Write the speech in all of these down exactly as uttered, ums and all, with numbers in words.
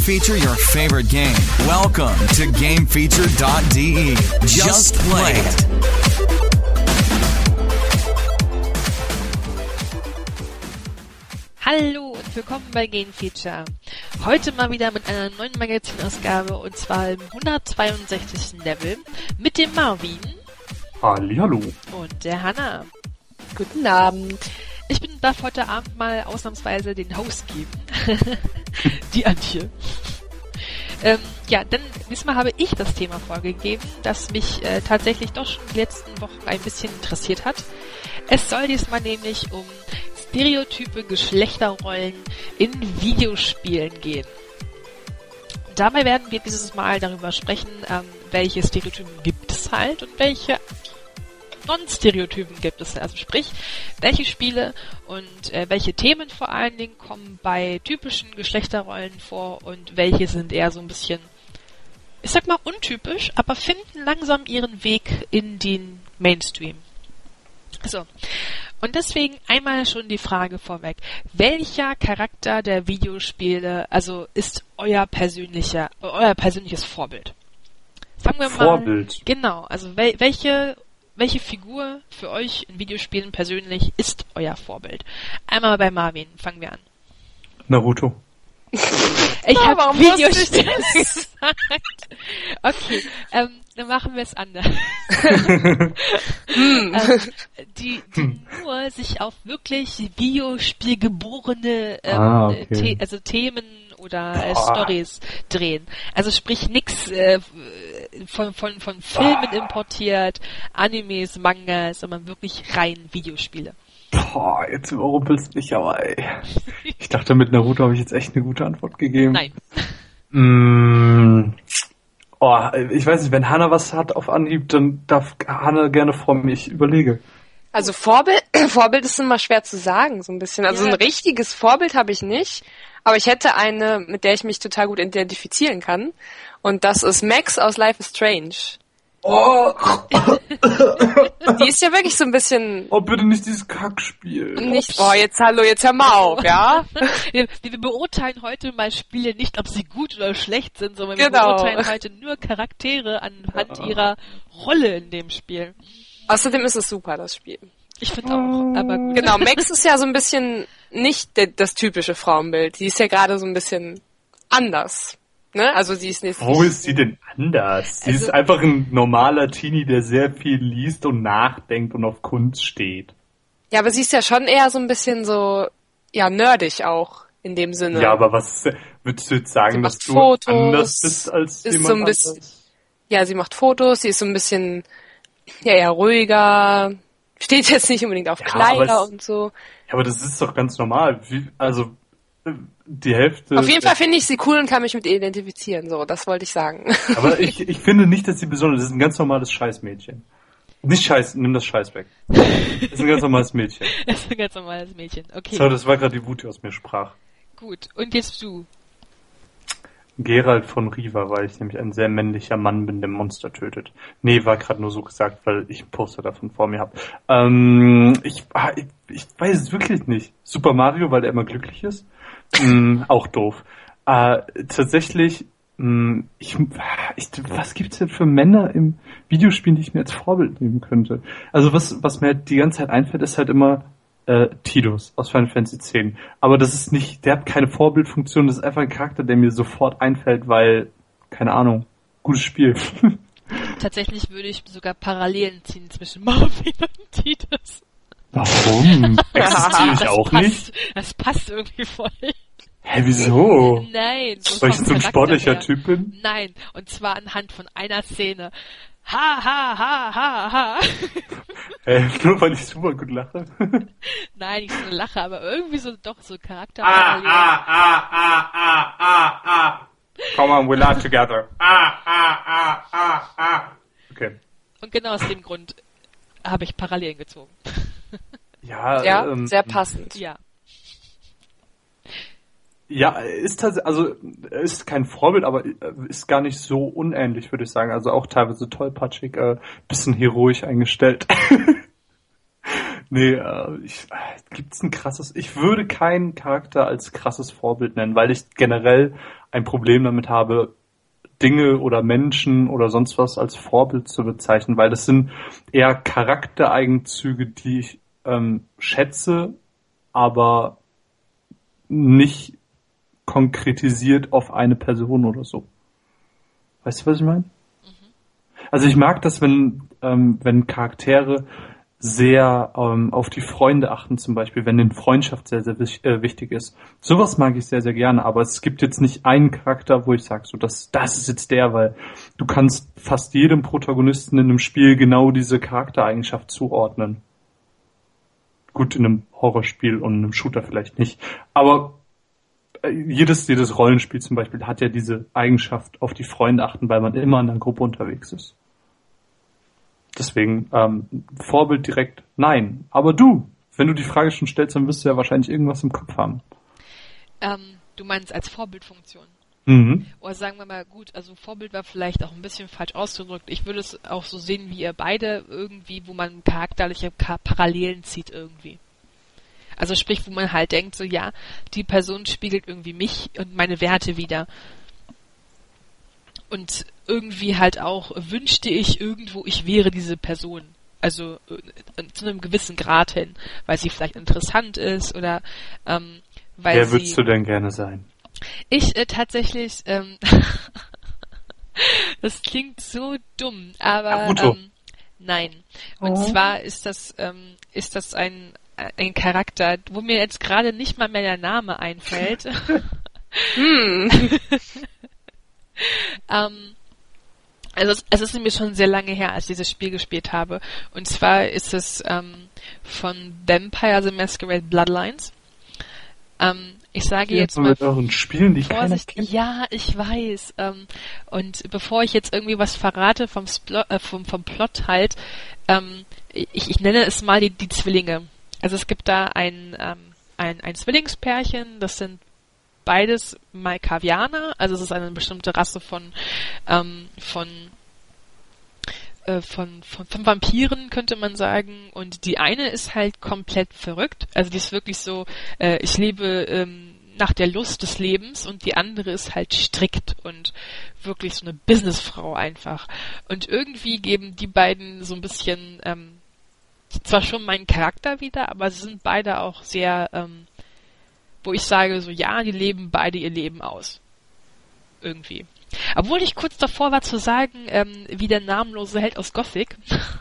feature your favorite game. Welcome to game feature dot d e. Just play it. Hallo und willkommen bei Game Feature. Heute mal wieder mit einer neuen Magazinausgabe und zwar im hundertzweiundsechzigsten Level mit dem Marvin. Hallihallo. Und der Hanna. Guten Abend. Ich bin, darf heute Abend mal ausnahmsweise den Host geben. Die Antje. Ähm, ja, denn diesmal habe ich das Thema vorgegeben, das mich äh, tatsächlich doch schon die letzten Wochen ein bisschen interessiert hat. Es soll diesmal nämlich um stereotype Geschlechterrollen in Videospielen gehen. Dabei werden wir dieses Mal darüber sprechen, ähm, welche Stereotypen gibt es halt und welche Non-Stereotypen gibt es. Also sprich, welche Spiele und äh, welche Themen vor allen Dingen kommen bei typischen Geschlechterrollen vor und welche sind eher so ein bisschen, ich sag mal, untypisch, aber finden langsam ihren Weg in den Mainstream. So. Und deswegen einmal schon die Frage vorweg. Welcher Charakter der Videospiele, also ist euer persönlicher, euer persönliches Vorbild? Fangen wir mal. Vorbild. Genau. Also wel, welche, welche Figur für euch in Videospielen persönlich ist euer Vorbild? Einmal bei Marvin. Fangen wir an. Naruto. Ich Ja, habe Videospiele gesagt. Okay, ähm, dann machen wir es anders. ähm, die, die nur sich auf wirklich Videospielgeborene ähm, ah, okay. The- also Themen oder äh, Stories drehen. Also sprich nix äh, von, von, von Filmen ah. importiert, Animes, Mangas, sondern wirklich rein Videospiele. Boah, jetzt überrumpelst du mich aber, ey. Ich dachte, mit Naruto habe ich jetzt echt eine gute Antwort gegeben. Nein. Mm, oh, ich weiß nicht, wenn Hanna was hat auf Anhieb, dann darf Hanna gerne vor mir, ich überlege. Also Vorbild, Vorbild ist immer schwer zu sagen, so ein bisschen. Also ja. ein richtiges Vorbild habe ich nicht, aber ich hätte eine, mit der ich mich total gut identifizieren kann. Und das ist Max aus Life is Strange. Oh. Die ist ja wirklich so ein bisschen... Oh, bitte nicht dieses Kackspiel. Nicht, boah, jetzt hallo, jetzt hör mal auf, ja? Wir, wir beurteilen heute mal Spiele nicht, ob sie gut oder schlecht sind, sondern Genau. wir beurteilen heute nur Charaktere anhand Ja. ihrer Rolle in dem Spiel. Außerdem ist es super, das Spiel. Ich finde auch, aber gut. Genau, Max ist ja so ein bisschen nicht de- das typische Frauenbild. Die ist ja gerade so ein bisschen anders. Ne? Also sie ist nicht... Wo ist sie denn anders? Sie Also- ist einfach ein normaler Teenie, der sehr viel liest und nachdenkt und auf Kunst steht. Ja, aber sie ist ja schon eher so ein bisschen so, ja, nerdig auch, in dem Sinne. Ja, aber was würdest du jetzt sagen, Sie dass macht du Fotos, anders bist als ist jemand so ein bisschen, anders? Ja, sie macht Fotos, sie ist so ein bisschen, ja, eher ruhiger, steht jetzt nicht unbedingt auf Ja, Kleider aber es- und so. Ja, aber das ist doch ganz normal. Wie, also, äh, die Hälfte... Auf jeden Fall finde ich sie cool und kann mich mit ihr identifizieren, so, das wollte ich sagen. Aber ich, ich finde nicht, dass sie besonders... Das ist ein ganz normales Scheißmädchen. Nicht Scheiß, nimm das Scheiß weg. Das ist ein ganz normales Mädchen. Das ist ein ganz normales Mädchen. Okay, So, das war gerade die Wut, die aus mir sprach. gut. Und jetzt du. Geralt von Riva, weil ich nämlich ein sehr männlicher Mann bin, der Monster tötet. Nee, war gerade nur so gesagt, weil ich ein Poster davon vor mir habe. Ähm, ich, ah, ich, ich weiß es wirklich nicht. Super Mario, weil er immer glücklich ist. Mm, auch doof. Äh, tatsächlich, mm, ich, ich, was gibt's denn für Männer im Videospiel, die ich mir als Vorbild nehmen könnte? Also was, was mir halt die ganze Zeit einfällt, ist halt immer äh, Tidus aus Final Fantasy X. Aber das ist nicht, der hat keine Vorbildfunktion, das ist einfach ein Charakter, der mir sofort einfällt, weil, keine Ahnung, gutes Spiel. Tatsächlich würde ich sogar Parallelen ziehen zwischen Marvin und Titus. Warum? Existiere ich Das auch passt, nicht? Das passt irgendwie voll. Hä, wieso? Nein. so Weil ich vom so ein Charakter sportlicher her. Typ bin? Nein, und zwar anhand von einer Szene. Ha, ha, ha, ha, ha. Hä, nur weil ich super gut lache? Nein, nicht so eine Lache, aber irgendwie so doch so Charakter. ah, ah, ah, ah, ah, ah, ah. Come on, we laugh together. Ah, ah, ah, ah, ah. Okay. Und genau aus dem Grund habe ich Parallelen gezogen. Ja, Ja, ähm, sehr passend. Ja. Ja, ist tatsächlich, also ist kein Vorbild, aber ist gar nicht so unähnlich, würde ich sagen. Also auch teilweise tollpatschig, äh, bisschen heroisch eingestellt. Nee, äh, ich, gibt's ein krasses, ich würde keinen Charakter als krasses Vorbild nennen, weil ich generell ein Problem damit habe, Dinge oder Menschen oder sonst was als Vorbild zu bezeichnen, weil das sind eher Charaktereigenzüge, die ich ähm, schätze, aber nicht konkretisiert auf eine Person oder so. Weißt du, was ich meine? Mhm. Also ich mag das, wenn ähm, wenn Charaktere sehr ähm, auf die Freunde achten, zum Beispiel, wenn den Freundschaft sehr, sehr wich- äh, wichtig ist. Sowas mag ich sehr, sehr gerne, aber es gibt jetzt nicht einen Charakter, wo ich sage, so, das, das ist jetzt der, weil du kannst fast jedem Protagonisten in einem Spiel genau diese Charaktereigenschaft zuordnen. Gut, in einem Horrorspiel und einem Shooter vielleicht nicht, aber äh, jedes, jedes Rollenspiel zum Beispiel hat ja diese Eigenschaft, auf die Freunde achten, weil man immer in einer Gruppe unterwegs ist. Deswegen, ähm, Vorbild direkt, nein. Aber du, wenn du die Frage schon stellst, dann wirst du ja wahrscheinlich irgendwas im Kopf haben. Ähm, du meinst als Vorbildfunktion? Mhm. Oder sagen wir mal, gut, also Vorbild war vielleicht auch ein bisschen falsch ausgedrückt. Ich würde es auch so sehen, wie ihr beide irgendwie, wo man charakterliche Parallelen zieht irgendwie. Also sprich, wo man halt denkt, so ja, die Person spiegelt irgendwie mich und meine Werte wider. Und irgendwie halt auch wünschte ich irgendwo, ich wäre diese Person. Also äh, zu einem gewissen Grad hin, weil sie vielleicht interessant ist oder ähm, weil Wer sie... würdest du denn gerne sein? Ich äh, tatsächlich... Ähm, das klingt so dumm, aber ähm, nein. Und Oh. zwar ist das ähm, ist das ein ein Charakter, wo mir jetzt gerade nicht mal mehr der Name einfällt. Hm. ähm, also es, es ist nämlich schon sehr lange her, als ich dieses Spiel gespielt habe. Und zwar ist es ähm, von Vampire the Masquerade Bloodlines. Ähm, ich sage Ja, jetzt so mal mit euren Spielen, die keiner Vorsicht, kennt. ja, ich weiß. Ähm, und bevor ich jetzt irgendwie was verrate vom, Splo- äh, vom, vom Plot halt, ähm, ich, ich nenne es mal die, die Zwillinge. Also es gibt da ein, ähm, ein, ein Zwillingspärchen, das sind beides Malkavianer, also es ist eine bestimmte Rasse von, ähm, von, äh, von, von, von Vampiren, könnte man sagen. Und die eine ist halt komplett verrückt. Also die ist wirklich so, äh, ich lebe ähm, nach der Lust des Lebens, und die andere ist halt strikt und wirklich so eine Businessfrau einfach. Und irgendwie geben die beiden so ein bisschen, ähm, zwar schon meinen Charakter wieder, aber sie sind beide auch sehr, ähm, wo ich sage so, ja, die leben beide ihr Leben aus. Irgendwie. Obwohl ich kurz davor war zu sagen, ähm, wie der namenlose Held aus Gothic.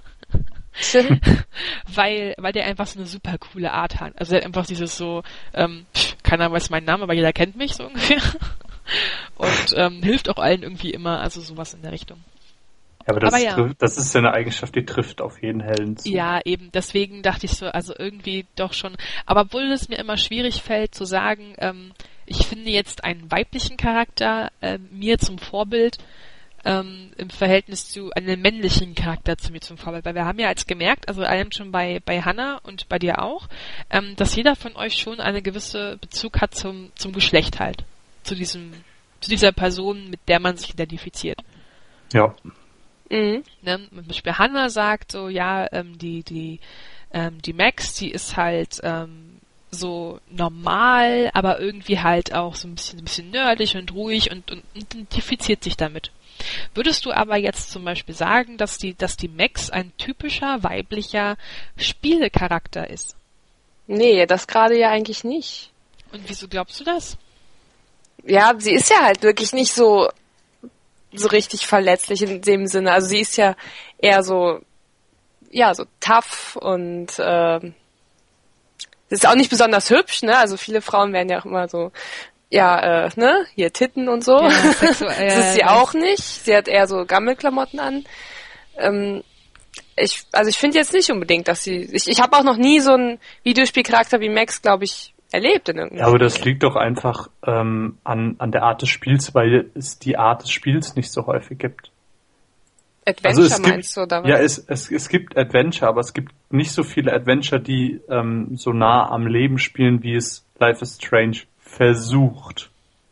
weil, weil der einfach so eine super coole Art hat. Also er hat einfach dieses so, ähm, pff, keiner weiß meinen Namen, aber jeder kennt mich so ungefähr. Und ähm, hilft auch allen irgendwie immer, also sowas in der Richtung. Ja, aber das, Aber ja. trifft, das ist ja eine Eigenschaft, die trifft auf jeden Helden zu. Ja, eben. Deswegen dachte ich so, also irgendwie doch schon. Aber obwohl es mir immer schwierig fällt zu sagen, ähm, ich finde jetzt einen weiblichen Charakter äh, mir zum Vorbild ähm, im Verhältnis zu einem männlichen Charakter zu mir zum Vorbild. Weil wir haben ja jetzt gemerkt, also allem schon bei bei Hannah und bei dir auch, ähm, dass jeder von euch schon einen gewissen Bezug hat zum zum Geschlecht halt. Zu diesem, zu dieser Person, mit der man sich identifiziert. Ja. Mhm. Ne, zum Beispiel Hannah sagt so, ja, ähm, die, die, ähm, die Max, die ist halt ähm, so normal, aber irgendwie halt auch so ein bisschen, ein bisschen nerdig und ruhig und, und identifiziert sich damit. Würdest du aber jetzt zum Beispiel sagen, dass die, dass die Max ein typischer weiblicher Spielecharakter ist? Nee, das gerade ja eigentlich nicht. Und wieso glaubst du das? Ja, sie ist ja halt wirklich nicht so so richtig verletzlich in dem Sinne. Also sie ist ja eher so, ja, so tough und äh, sie ist auch nicht besonders hübsch, ne? Also viele Frauen werden ja auch immer so, ja, äh, ne, hier Titten und so. Ja, sexuell, das ist sie ja, auch nicht. Sie hat eher so Gammelklamotten an. Ähm, ich, also ich finde jetzt nicht unbedingt, dass sie, ich, ich habe auch noch nie so einen Videospielcharakter wie Max, glaube ich, erlebt in irgendeinem Ja, aber Spiel. das liegt doch einfach ähm, an, an der Art des Spiels, weil es die Art des Spiels nicht so häufig gibt. Adventure Also es meinst gibt, du, oder was? ja, es, es, es gibt Adventure, aber es gibt nicht so viele Adventure, die ähm, so nah am Leben spielen, wie es Life is Strange versucht.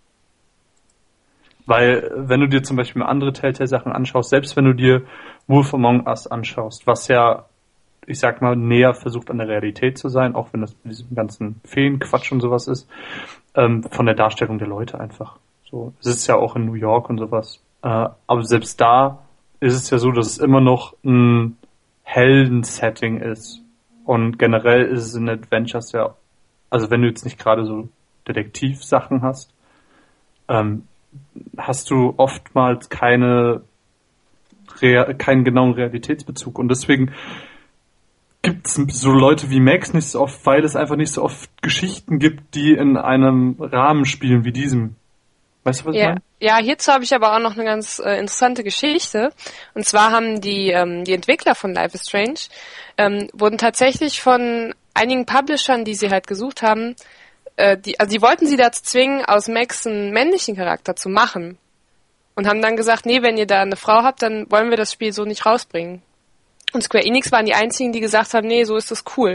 Weil, wenn du dir zum Beispiel mal andere Telltale-Sachen anschaust, selbst wenn du dir Wolf Among Us anschaust, was ja, ich sag mal, näher versucht an der Realität zu sein, auch wenn das mit diesem ganzen Feenquatsch und sowas ist, ähm, von der Darstellung der Leute einfach. So, es ist ja auch in New York und sowas. Äh, aber selbst da ist es ja so, dass es immer noch ein Helden-Setting ist. Und generell ist es in Adventures ja, also wenn du jetzt nicht gerade so Detektivsachen hast, ähm, hast du oftmals keine Rea- keinen genauen Realitätsbezug. Und deswegen gibt es so Leute wie Max nicht so oft, weil es einfach nicht so oft Geschichten gibt, die in einem Rahmen spielen wie diesem. Weißt du, was ja, ich meine? Ja, hierzu habe ich aber auch noch eine ganz äh, interessante Geschichte. Und zwar haben die ähm, die Entwickler von Life is Strange ähm, wurden tatsächlich von einigen Publishern, die sie halt gesucht haben, äh, die, also die wollten sie dazu zwingen, aus Max einen männlichen Charakter zu machen. Und haben dann gesagt, nee, wenn ihr da eine Frau habt, dann wollen wir das Spiel so nicht rausbringen. Und Square Enix waren die einzigen, die gesagt haben, nee, so ist das cool.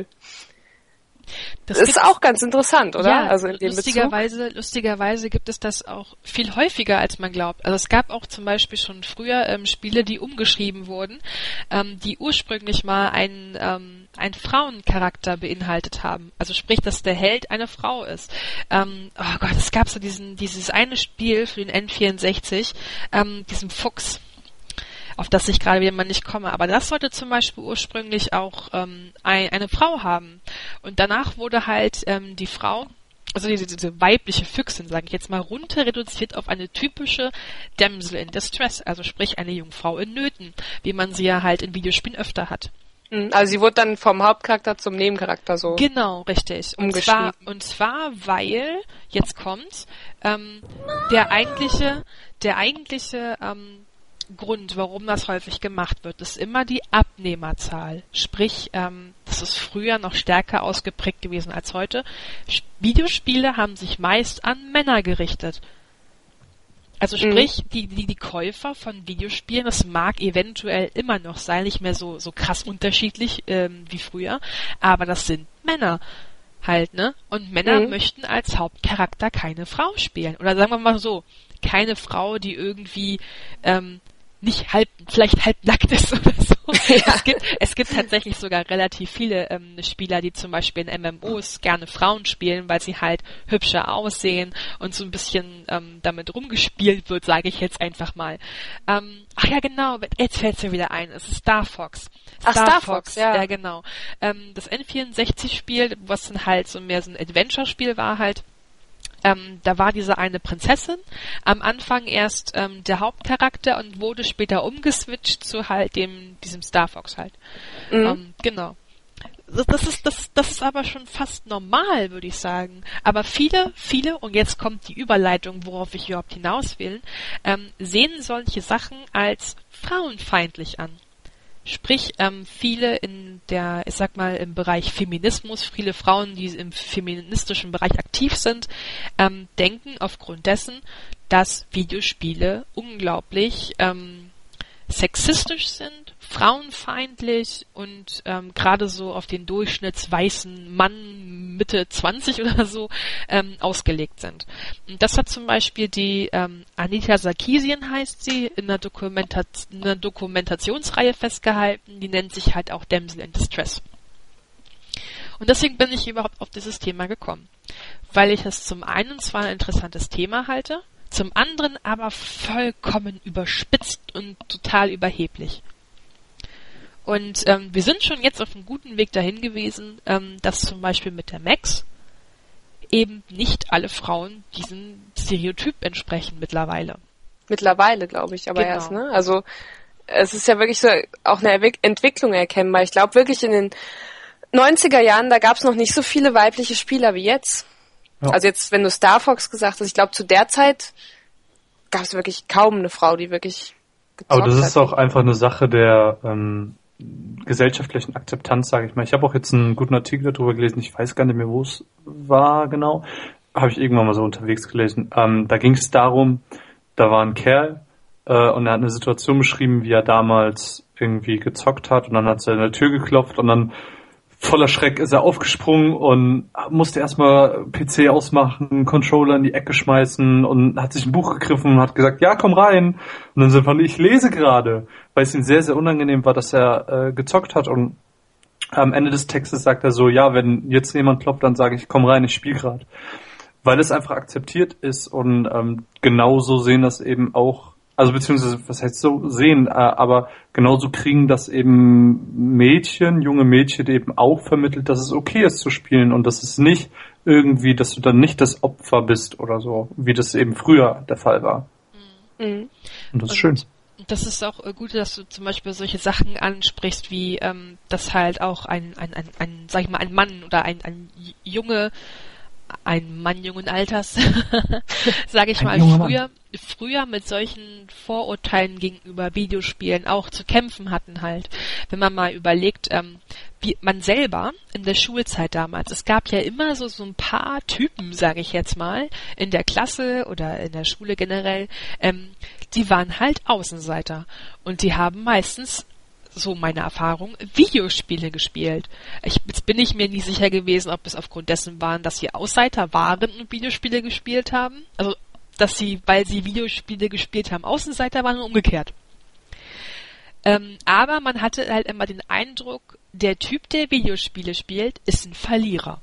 Das ist auch ganz interessant, oder? Ja, also in dem lustigerweise, Bezug. lustigerweise gibt es das auch viel häufiger, als man glaubt. Also es gab auch zum Beispiel schon früher ähm, Spiele, die umgeschrieben wurden, ähm, die ursprünglich mal einen, ähm, einen Frauencharakter beinhaltet haben. Also sprich, dass der Held eine Frau ist. Ähm, oh Gott, es gab so diesen, dieses eine Spiel für den N vierundsechzig, ähm, diesem Fuchs, auf das ich gerade wieder mal nicht komme. Aber das sollte zum Beispiel ursprünglich auch ähm, ein, eine Frau haben. Und danach wurde halt ähm, die Frau, also diese, diese weibliche Füchsin, sage ich jetzt mal, runter reduziert auf eine typische Damsel in Distress, also sprich eine Jungfrau in Nöten, wie man sie ja halt in Videospielen öfter hat. Also sie wurde dann vom Hauptcharakter zum Nebencharakter so. Genau, richtig. Und zwar, und zwar, weil, jetzt kommt's, ähm, der eigentliche, der eigentliche, ähm, Grund, warum das häufig gemacht wird, ist immer die Abnehmerzahl. Sprich, ähm, das ist früher noch stärker ausgeprägt gewesen als heute. Videospiele haben sich meist an Männer gerichtet. Also sprich, mhm. die, die, die Käufer von Videospielen, das mag eventuell immer noch sein, nicht mehr so, so krass unterschiedlich ähm, wie früher, aber das sind Männer halt, ne? Und Männer mhm. möchten als Hauptcharakter keine Frau spielen. Oder sagen wir mal so, keine Frau, die irgendwie ähm, nicht halb, vielleicht halb nackt ist oder so. Ja. Es gibt, es gibt tatsächlich sogar relativ viele ähm, Spieler, die zum Beispiel in M M Os gerne Frauen spielen, weil sie halt hübscher aussehen und so ein bisschen ähm, damit rumgespielt wird, sage ich jetzt einfach mal. Ähm, ach ja, genau, jetzt fällt es mir wieder ein, es ist Star Fox. Star, ach, Star Fox, Fox, ja. Ja, genau. Ähm, das N vierundsechzig-Spiel, was dann halt so mehr so ein Adventure-Spiel war halt, Ähm, da war diese eine Prinzessin, am Anfang erst ähm, der Hauptcharakter und wurde später umgeswitcht zu halt dem, diesem Star Fox halt. Mhm. Ähm, genau. Das ist, das, das ist aber schon fast normal, würde ich sagen. Aber viele, viele, und jetzt kommt die Überleitung, worauf ich überhaupt hinaus will, ähm, sehen solche Sachen als frauenfeindlich an. Sprich, ähm, viele in der, ich sag mal, im Bereich Feminismus, viele Frauen, die im feministischen Bereich aktiv sind, ähm, denken aufgrund dessen, dass Videospiele unglaublich ähm, sexistisch sind, frauenfeindlich und ähm, gerade so auf den durchschnittsweißen Mann Mitte zwanzig oder so ähm, ausgelegt sind. Und das hat zum Beispiel die ähm, Anita Sarkeesian, heißt sie, in einer, Dokumentat- in einer Dokumentationsreihe festgehalten, die nennt sich halt auch Damsel in Distress. Und deswegen bin ich überhaupt auf dieses Thema gekommen, weil ich es zum einen zwar ein interessantes Thema halte, zum anderen aber vollkommen überspitzt und total überheblich. Und ähm, wir sind schon jetzt auf einem guten Weg dahin gewesen, ähm, dass zum Beispiel mit der Max eben nicht alle Frauen diesem Stereotyp entsprechen mittlerweile. Mittlerweile, glaube ich, aber genau. erst, ne? Also es ist ja wirklich so auch eine Erwick- Entwicklung erkennbar. Ich glaube wirklich in den neunziger Jahren, da gab es noch nicht so viele weibliche Spieler wie jetzt. Ja. Also jetzt, wenn du Star Fox gesagt hast, ich glaube zu der Zeit gab es wirklich kaum eine Frau, die wirklich gezockt hat. Aber das ist auch einfach eine Sache der ähm, gesellschaftlichen Akzeptanz, sage ich mal. Ich habe auch jetzt einen guten Artikel darüber gelesen, ich weiß gar nicht mehr, wo es war genau, habe ich irgendwann mal so unterwegs gelesen. Ähm, da ging es darum, da war ein Kerl äh, und er hat eine Situation beschrieben, wie er damals irgendwie gezockt hat und dann hat er an der Tür geklopft und dann voller Schreck ist er aufgesprungen und musste erstmal P C ausmachen, Controller in die Ecke schmeißen und hat sich ein Buch gegriffen und hat gesagt, ja, komm rein. Und dann sind wir, ich lese gerade, weil es ihm sehr, sehr unangenehm war, dass er äh, gezockt hat. Und am Ende des Textes sagt er so, ja, wenn jetzt jemand klopft, dann sage ich, komm rein, ich spiele gerade. weil es einfach akzeptiert ist und ähm, genauso sehen das eben auch, also beziehungsweise, was heißt so sehen, äh, aber genauso kriegen das eben Mädchen, junge Mädchen eben auch vermittelt, dass es okay ist zu spielen und dass es nicht irgendwie, dass du dann nicht das Opfer bist oder so, wie das eben früher der Fall war. Mhm. Und das ist schön. Das ist auch gut, dass du zum Beispiel solche Sachen ansprichst, wie ähm, dass halt auch ein, ein, ein, ein, sag ich mal, ein Mann oder ein, ein Junge, ein Mann jungen Alters, sage ich Ein mal, junger früher, früher mit solchen Vorurteilen gegenüber Videospielen auch zu kämpfen hatten halt. Wenn man mal überlegt, ähm, wie man selber in der Schulzeit damals, es gab ja immer so, so ein paar Typen, sage ich jetzt mal, in der Klasse oder in der Schule generell, ähm, die waren halt Außenseiter und die haben meistens, so meine Erfahrung, Videospiele gespielt. Ich, jetzt bin ich mir nie sicher gewesen, ob es aufgrund dessen waren, dass sie Außenseiter waren und Videospiele gespielt haben. Also, dass sie, weil sie Videospiele gespielt haben, Außenseiter waren und umgekehrt. Ähm, aber man hatte halt immer den Eindruck, der Typ, der Videospiele spielt, ist ein Verlierer.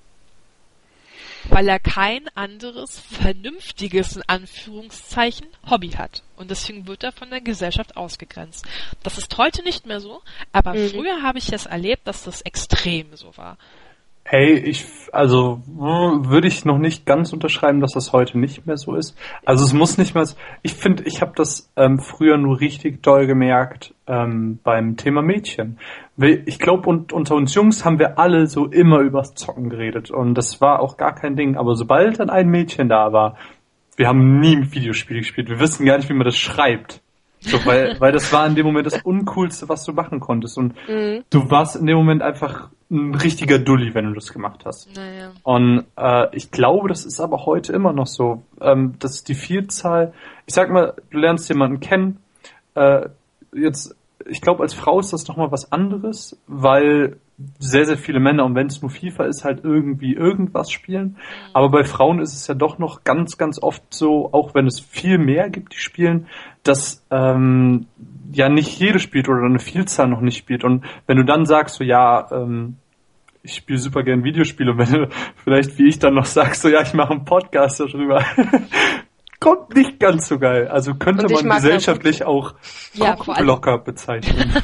Weil er kein anderes, vernünftiges, in Anführungszeichen, Hobby hat. Und deswegen wird er von der Gesellschaft ausgegrenzt. Das ist heute nicht mehr so, aber mhm. früher habe ich es erlebt, dass das extrem so war. Hey, ich, also würde ich noch nicht ganz unterschreiben, dass das heute nicht mehr so ist. Also es muss nicht mehr, ich finde, ich habe das ähm, früher nur richtig doll gemerkt ähm, beim Thema Mädchen. Ich glaube, und unter uns Jungs haben wir alle so immer übers Zocken geredet und das war auch gar kein Ding. Aber sobald dann ein Mädchen da war, wir haben nie Videospiele gespielt, wir wissen gar nicht, wie man das schreibt. So, weil, weil das war in dem Moment das Uncoolste, was du machen konntest. Und mhm. du warst in dem Moment einfach ein richtiger Dulli, wenn du das gemacht hast. Naja. Und äh, ich glaube, das ist aber heute immer noch so, ähm, dass die Vielzahl, ich sag mal, du lernst jemanden kennen, äh, jetzt, ich glaube, als Frau ist das nochmal was anderes, weil sehr, sehr viele Männer, und wenn es nur FIFA ist, halt irgendwie irgendwas spielen. Mhm. Aber bei Frauen ist es ja doch noch ganz, ganz oft so, auch wenn es viel mehr gibt, die spielen, dass ähm, ja nicht jede spielt oder eine Vielzahl noch nicht spielt. Und wenn du dann sagst, so ja, ähm, ich spiele super gern Videospiele, und wenn du vielleicht wie ich dann noch sagst, so ja, ich mache einen Podcast darüber, kommt nicht ganz so geil. Also könnte man gesellschaftlich auch ja, Cockblocker bezeichnen.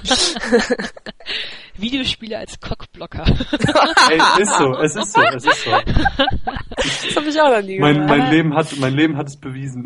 Videospiele als Cockblocker. Ey, ist so, es ist so, es ist so. Das habe ich auch noch nie gehört. Mein, mein Leben hat, mein Leben hat es bewiesen.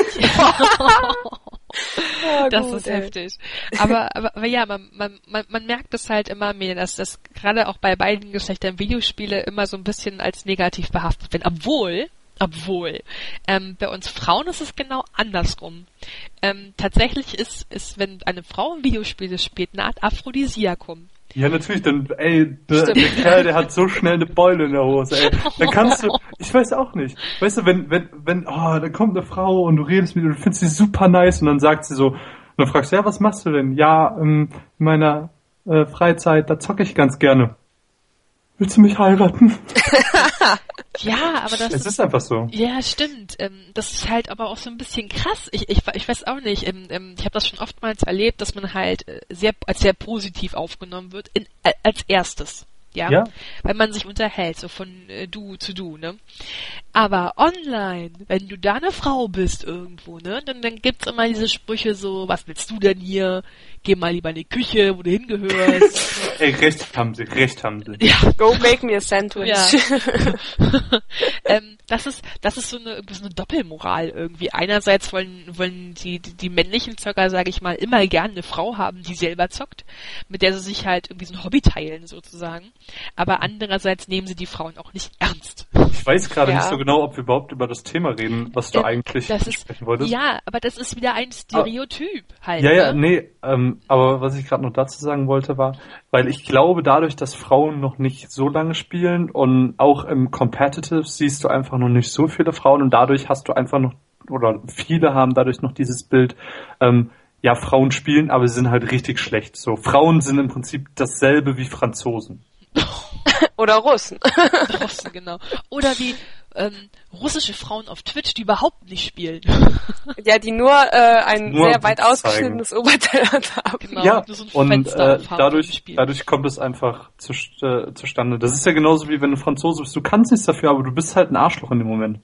Ja, das gut, ist ey. heftig. Aber, aber, aber ja, man, man, man, man merkt es halt immer mehr, dass das gerade auch bei beiden Geschlechtern Videospiele immer so ein bisschen als negativ behaftet werden. Obwohl, obwohl, ähm, bei uns Frauen ist es genau andersrum. Ähm, tatsächlich ist, ist, wenn eine Frau ein Videospiel spielt, eine Art Aphrodisiakum. Ja, natürlich, dann, ey, der, der Kerl, der hat so schnell eine Beule in der Hose, ey. Dann kannst du, ich weiß auch nicht. Weißt du, wenn, wenn, wenn, oh, da kommt eine Frau und du redest mit ihr, du findest sie super nice und dann sagt sie so, und dann fragst du, ja, was machst du denn? Ja, ähm, in meiner äh, Freizeit, da zocke ich ganz gerne. Willst du mich heiraten? Ja, aber das es ist, ist einfach so. Ja, stimmt. Ähm, das ist halt aber auch so ein bisschen krass. Ich, ich, ich weiß auch nicht. Ähm, ähm, ich habe das schon oftmals erlebt, dass man halt äh, sehr als sehr positiv aufgenommen wird in, äh, als erstes. Ja? ja, weil man sich unterhält, so von äh, du zu du, ne? Aber online, wenn du da eine Frau bist irgendwo, ne, dann, dann gibt's immer diese Sprüche so, was willst du denn hier? Geh mal lieber in die Küche, wo du hingehörst. Ey, recht haben sie, recht haben sie. Ja. Go make me a sandwich. Ja. ähm, das ist, das ist so eine, so eine Doppelmoral irgendwie. Einerseits wollen, wollen die, die, die männlichen Zocker, sage ich mal, immer gerne eine Frau haben, die selber zockt, mit der sie sich halt irgendwie so ein Hobby teilen, sozusagen. Aber andererseits nehmen sie die Frauen auch nicht ernst. Ich weiß gerade ja. nicht so genau, ob wir überhaupt über das Thema reden, was du ähm, eigentlich das ist, sprechen wolltest. Ja, aber das ist wieder ein Stereotyp ah, halt. Ja, ja, ne? nee, ähm, aber was ich gerade noch dazu sagen wollte war, weil ich glaube, dadurch, dass Frauen noch nicht so lange spielen und auch im Competitive siehst du einfach noch nicht so viele Frauen und dadurch hast du einfach noch, oder viele haben dadurch noch dieses Bild, ähm, ja, Frauen spielen, aber sie sind halt richtig schlecht. So, Frauen sind im Prinzip dasselbe wie Franzosen. Oder Russen. Russen, genau. Oder wie ähm, russische Frauen auf Twitch, die überhaupt nicht spielen. Ja, die nur äh, ein Nur sehr weit zeigen. ausgeschnittenes Oberteil haben. Genau, Ja, nur so ein und Fenster äh, aufhaben dadurch, im Spiel. dadurch kommt es einfach zu, äh, zustande. Das ist ja genauso wie wenn du Franzose bist. Du kannst nichts dafür, aber du bist halt ein Arschloch in dem Moment.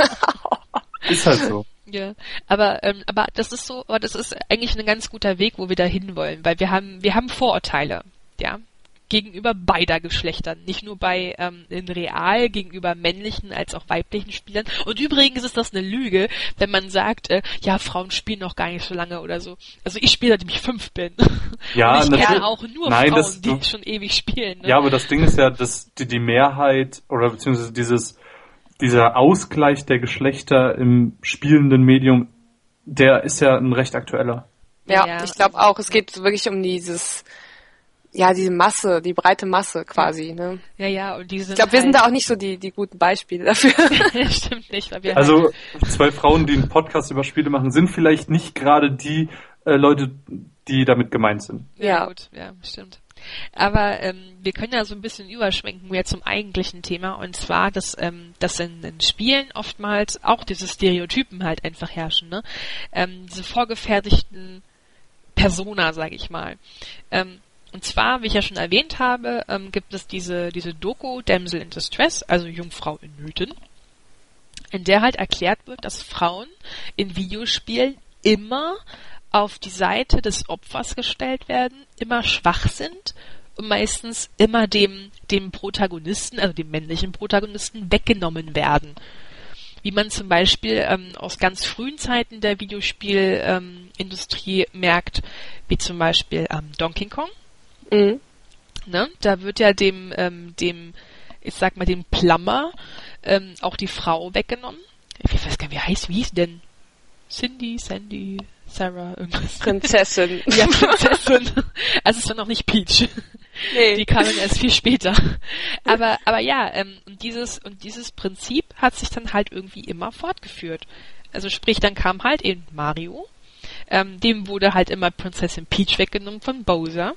Ist halt so. Ja, aber ähm, aber das ist so, aber das ist eigentlich ein ganz guter Weg, wo wir da hinwollen, weil wir haben wir haben Vorurteile, ja, gegenüber beider Geschlechtern, nicht nur bei ähm, in real gegenüber männlichen als auch weiblichen Spielern. Und übrigens ist das eine Lüge, wenn man sagt, äh, ja, Frauen spielen noch gar nicht so lange oder so. Also ich spiele, seitdem ich fünf bin. Ja, und ich natürlich. kenne auch nur Nein, Frauen, das- die du- schon ewig spielen. Ne? Ja, aber das Ding ist ja, dass die, die Mehrheit oder beziehungsweise dieses dieser Ausgleich der Geschlechter im spielenden Medium, der ist ja ein recht aktueller. Ja, Ja, ich glaube also, auch, es geht wirklich um dieses, ja, diese Masse, die breite Masse quasi, ne? Ja, ja, und die sind Ich glaube, wir sind halt, da auch nicht so die, die guten Beispiele dafür. stimmt nicht, weil wir Also halt, zwei Frauen, die einen Podcast über Spiele machen, sind vielleicht nicht gerade die äh, Leute, die damit gemeint sind. ja, Ja. gut, ja, stimmt. Aber ähm, wir können ja so ein bisschen überschwenken jetzt zum eigentlichen Thema, und zwar, dass, ähm, dass in, in Spielen oftmals auch diese Stereotypen halt einfach herrschen, ne? Ähm, diese vorgefertigten Persona, sage ich mal. Ähm, und zwar, wie ich ja schon erwähnt habe, ähm, gibt es diese, diese Doku Damsel in Distress, also Jungfrau in Nöten, in der halt erklärt wird, dass Frauen in Videospielen immer auf die Seite des Opfers gestellt werden, immer schwach sind und meistens immer dem, dem Protagonisten, also dem männlichen Protagonisten, weggenommen werden. Wie man zum Beispiel ähm, aus ganz frühen Zeiten der Videospielindustrie ähm, merkt, wie zum Beispiel ähm, Donkey Kong. Mhm. Ne? Da wird ja dem, ähm, dem, ich sag mal, dem Plumber ähm, auch die Frau weggenommen. Ich weiß gar nicht, wie heißt, wie hieß denn? Cindy, Sandy, Sarah, irgendwas. Prinzessin. Ja, Prinzessin. Also es war noch nicht Peach. Nee. Die kamen erst viel später. Aber, aber ja, ähm, und dieses, und dieses Prinzip hat sich dann halt irgendwie immer fortgeführt. Also sprich, dann kam halt eben Mario, ähm, dem wurde halt immer Prinzessin Peach weggenommen von Bowser.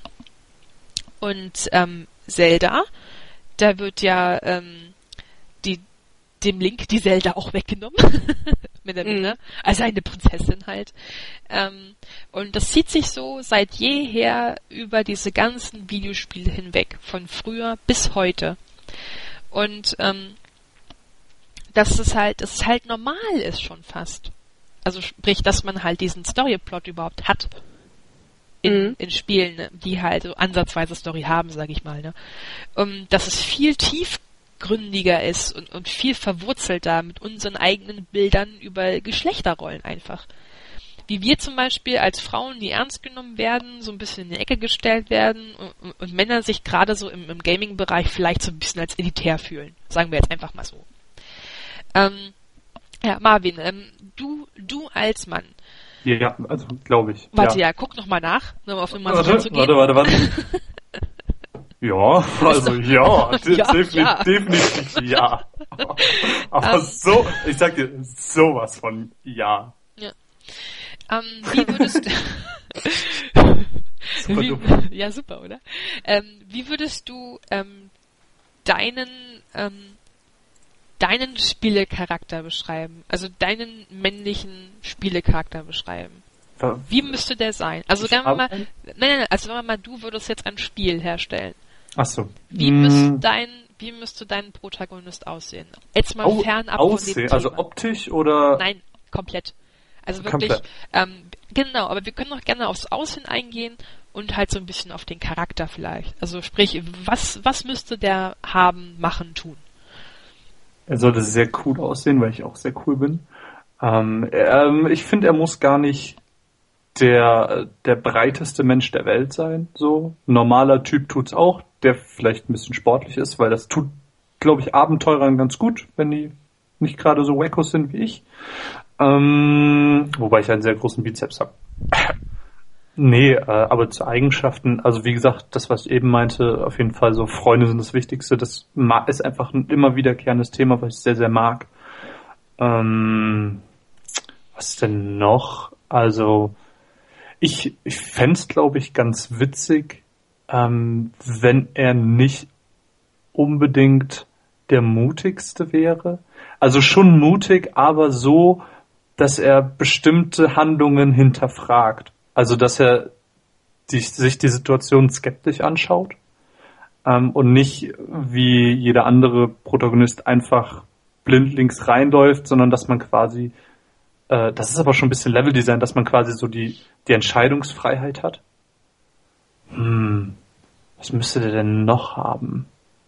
Und, ähm, Zelda, da wird ja, ähm, die, dem Link die Zelda auch weggenommen. Mit der Minne. Also eine Prinzessin halt. Ähm, und das zieht sich so seit jeher über diese ganzen Videospiele hinweg, von früher bis heute. Und ähm, dass es halt, dass es halt normal ist schon fast. Also sprich, dass man halt diesen Storyplot überhaupt hat in, Mhm. in Spielen, ne, die halt so ansatzweise Story haben, sag ich mal. Ne? Um, dass es viel tiefgründiger ist und, und viel verwurzelter mit unseren eigenen Bildern über Geschlechterrollen einfach. Wie wir zum Beispiel als Frauen, die ernst genommen werden, so ein bisschen in die Ecke gestellt werden und, und, und Männer sich gerade so im, im Gaming-Bereich vielleicht so ein bisschen als elitär fühlen. Sagen wir jetzt einfach mal so. Ähm, ja, Marvin, ähm, du, du als Mann. Ja, also glaube ich. Warte, ja. ja, guck noch mal nach, nur auf Nummer Warte, zu gehen. warte, warte, warte. Ja, also ja, de- Ja, definitiv, ja. definitiv ja. Aber Ähm. so, ich sag dir, sowas von ja. Ähm, wie würdest Super wie, dumm. ja, super, oder? Ähm, wie würdest du ähm, deinen ähm, deinen Spielecharakter beschreiben? Also deinen männlichen Spielecharakter beschreiben? Wie müsste der sein? Also Ich sagen wir hab mal, einen- nein, nein, nein, also sagen wir mal, du würdest jetzt ein Spiel herstellen. Ach so. Wie Mm, müsste dein, wie müsste dein Protagonist aussehen? Jetzt mal au- fernab von dem aussehen, Thema. also optisch oder? Nein, komplett. Also wirklich, Komplett. ähm, genau, aber wir können auch gerne aufs Aussehen eingehen und halt so ein bisschen auf den Charakter vielleicht. Also sprich, was, was müsste der haben, machen, tun? Er sollte sehr cool aussehen, weil ich auch sehr cool bin. Ähm, ähm, ich finde, er muss gar nicht der, der breiteste Mensch der Welt sein. So ein normaler Typ tut's auch, der vielleicht ein bisschen sportlich ist, weil das tut, glaube ich, Abenteurern ganz gut, wenn die nicht gerade so wackos sind wie ich. Ähm, wobei ich einen sehr großen Bizeps habe. Nee, äh, aber zu Eigenschaften, also wie gesagt, das, was ich eben meinte, auf jeden Fall so Freunde sind das Wichtigste. Das ma- ist einfach ein immer wiederkehrendes Thema, was ich sehr, sehr mag. Ähm, was denn noch? Also, ich, ich fänd's, glaube ich, ganz witzig, ähm, wenn er nicht unbedingt der mutigste wäre. Also schon mutig, aber so, dass er bestimmte Handlungen hinterfragt. Also dass er die, sich die Situation skeptisch anschaut ähm, und nicht wie jeder andere Protagonist einfach blindlings reinläuft, sondern dass man quasi, äh, das ist aber schon ein bisschen Leveldesign, dass man quasi so die, die Entscheidungsfreiheit hat. Hm, was müsste der denn noch haben?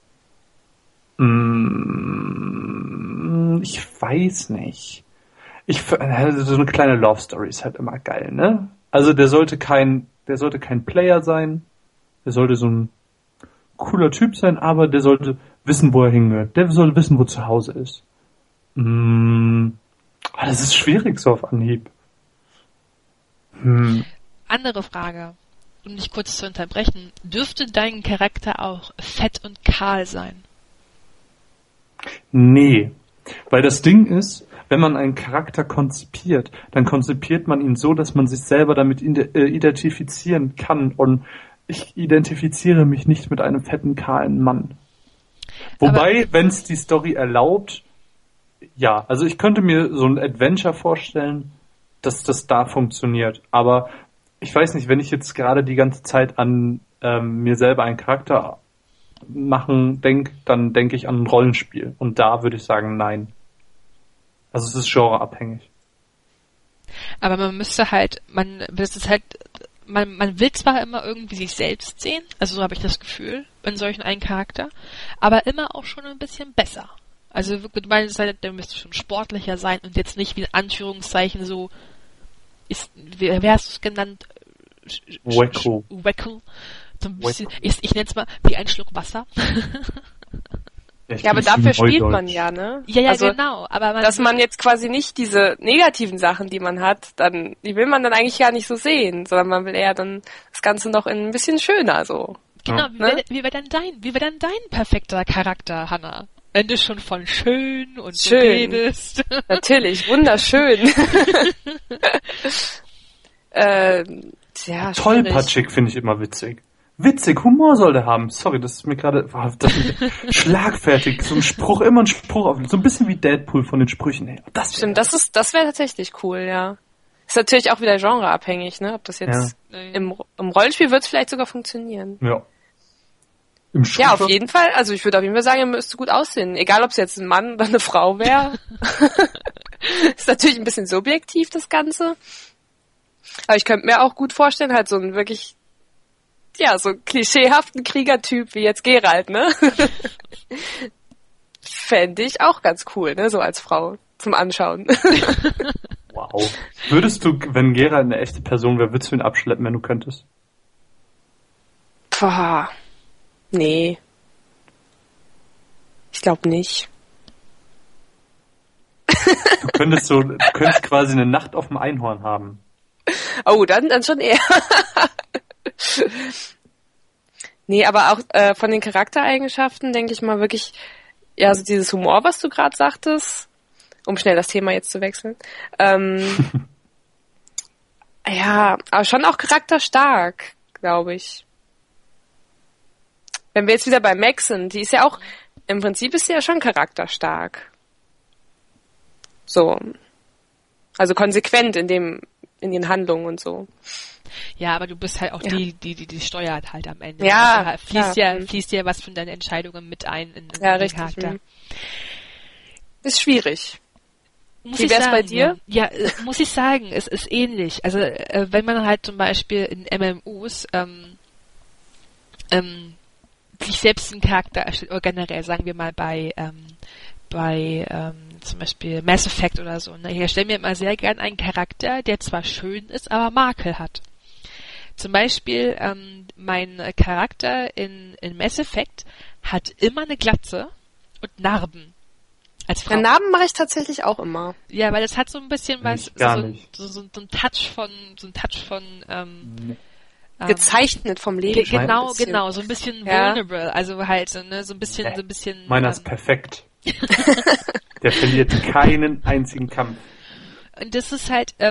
Hm, ich weiß nicht. Ich, also so eine kleine Love Story ist halt immer geil, ne? Also der sollte kein, der sollte kein Player sein, der sollte so ein cooler Typ sein, aber der sollte wissen, wo er hingehört. Der soll wissen, wo zu Hause ist. Hm, das ist schwierig so auf Anhieb. Hm. Andere Frage, um dich kurz zu unterbrechen. Dürfte dein Charakter auch fett und kahl sein? Nee, weil das Ding ist, wenn man einen Charakter konzipiert, dann konzipiert man ihn so, dass man sich selber damit identifizieren kann. Und ich identifiziere mich nicht mit einem fetten, kahlen Mann. Wobei, wenn es die Story erlaubt, ja, also ich könnte mir so ein Adventure vorstellen, dass das da funktioniert. Aber ich weiß nicht, wenn ich jetzt gerade die ganze Zeit an ähm, mir selber einen Charakter machen denke, dann denke ich an ein Rollenspiel. Und da würde ich sagen, nein. Also es ist genreabhängig. Aber man müsste halt, man, das ist halt, man, man will zwar immer irgendwie sich selbst sehen, also so habe ich das Gefühl, in solchen einen Charakter, aber immer auch schon ein bisschen besser. Also wirklich, weil es halt, der müsste schon sportlicher sein und jetzt nicht wie in Anführungszeichen so, ist, wie, wie hast du es genannt? Wacko. Wacko. So ein bisschen, ich, ich nenne es mal wie ein Schluck Wasser. Ja, ja, aber dafür spielt man ja, ne? Ja, ja, also, genau. Aber man dass man jetzt quasi nicht diese negativen Sachen, die man hat, dann, die will man dann eigentlich gar nicht so sehen, sondern man will eher dann das Ganze noch in ein bisschen schöner, so. Genau, ja. wie ne? wäre wie wär dann dein, wie wäre dann dein perfekter Charakter, Hannah? Wenn du schon von schön und schön so redest. Natürlich, wunderschön. äh, ja, Tollpatschig finde ich immer witzig. Witzig, Humor soll der haben. Sorry, das ist mir gerade schlagfertig. So ein Spruch, immer ein Spruch auf. So ein bisschen wie Deadpool von den Sprüchen. Hey, das Stimmt, das ist, das wäre tatsächlich cool, ja. Ist natürlich auch wieder genreabhängig, ne? Ob das jetzt ja. im, im Rollenspiel wird es vielleicht sogar funktionieren. Ja. Im ja, auf jeden Fall. Also ich würde auf jeden Fall sagen, er müsste gut aussehen. Egal, ob es jetzt ein Mann oder eine Frau wäre. Ist natürlich ein bisschen subjektiv, das Ganze. Aber ich könnte mir auch gut vorstellen, halt so ein wirklich, ja, so klischeehaften Kriegertyp wie jetzt Geralt, ne? Fände ich auch ganz cool, ne? So als Frau zum Anschauen. Wow. Würdest du, wenn Geralt eine echte Person wäre, würdest du ihn abschleppen, wenn du könntest? Boah. Nee. Ich glaube nicht. Du könntest so, du könntest quasi eine Nacht auf dem Einhorn haben. Oh, dann, dann schon eher. Nee, aber auch äh, von den Charaktereigenschaften denke ich mal wirklich, ja, so dieses Humor, was du gerade sagtest, um schnell das Thema jetzt zu wechseln. Ähm, ja, aber schon auch charakterstark, glaube ich. Wenn wir jetzt wieder bei Max sind, die ist ja auch, im Prinzip ist sie ja schon charakterstark. So. Also konsequent in dem, in den Handlungen und so. Ja, aber du bist halt auch ja. die, die, die, die steuert halt am Ende. Ja, also fließt klar. ja, fließt ja was von deinen Entscheidungen mit ein in, in ja, den richtig. Charakter. Mhm. Ist schwierig. Muss Wie wär's sagen, bei dir? Ja, ja äh, muss ich sagen, es ist ähnlich. Also äh, wenn man halt zum Beispiel in M M Os ähm, ähm, sich selbst einen Charakter erstellt, oder generell, sagen wir mal bei ähm, bei ähm, zum Beispiel Mass Effect oder so. Ne? Ich erstelle mir immer sehr gern einen Charakter, der zwar schön ist, aber Makel hat. Zum Beispiel ähm, mein Charakter in, in Mass Effect hat immer eine Glatze und Narben. Als Frau. Ja, Narben mache ich tatsächlich auch immer. Ja, weil das hat so ein bisschen was, gar so, nicht. so, so, so ein Touch von, so ein Touch von ähm, Nee. Gezeichnet vom Leben. Ge- genau, bisschen. genau, so ein bisschen Ja. vulnerable, also halt so, ne, so ein bisschen, Nee. so ein bisschen. Meiner ähm, ist perfekt. Der verliert keinen einzigen Kampf. Und das ist halt, ähm,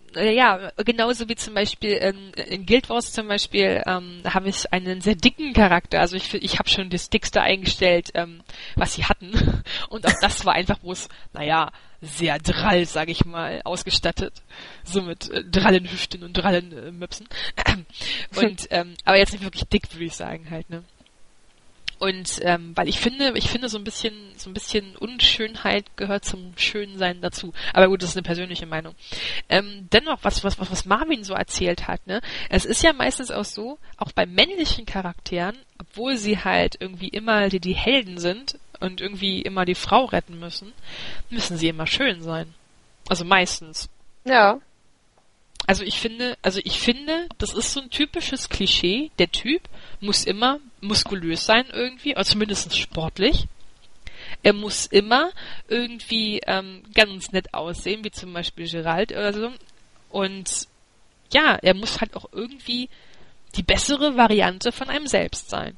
Ja, genauso wie zum Beispiel ähm, in Guild Wars zum Beispiel ähm, habe ich einen sehr dicken Charakter. Also ich ich habe schon das Dickste eingestellt, ähm, was sie hatten. Und auch das war einfach bloß, naja, sehr drall, sage ich mal, ausgestattet. So mit äh, Drallenhüften und Drallenmöpsen. Und ähm, aber jetzt nicht wirklich dick, würde ich sagen halt, ne? Und ähm, weil ich finde, ich finde so ein bisschen, so ein bisschen Unschönheit gehört zum Schönsein dazu. Aber gut, das ist eine persönliche Meinung. Ähm, dennoch, was, was, was Marvin so erzählt hat, ne? Es ist ja meistens auch so, auch bei männlichen Charakteren, obwohl sie halt irgendwie immer die, die Helden sind und irgendwie immer die Frau retten müssen, müssen sie immer schön sein. Also meistens. Ja. Also ich finde, also ich finde, das ist so ein typisches Klischee. Der Typ muss immer muskulös sein irgendwie, oder zumindest sportlich. Er muss immer irgendwie ähm, ganz nett aussehen, wie zum Beispiel Geralt oder so. Und ja, er muss halt auch irgendwie die bessere Variante von einem selbst sein.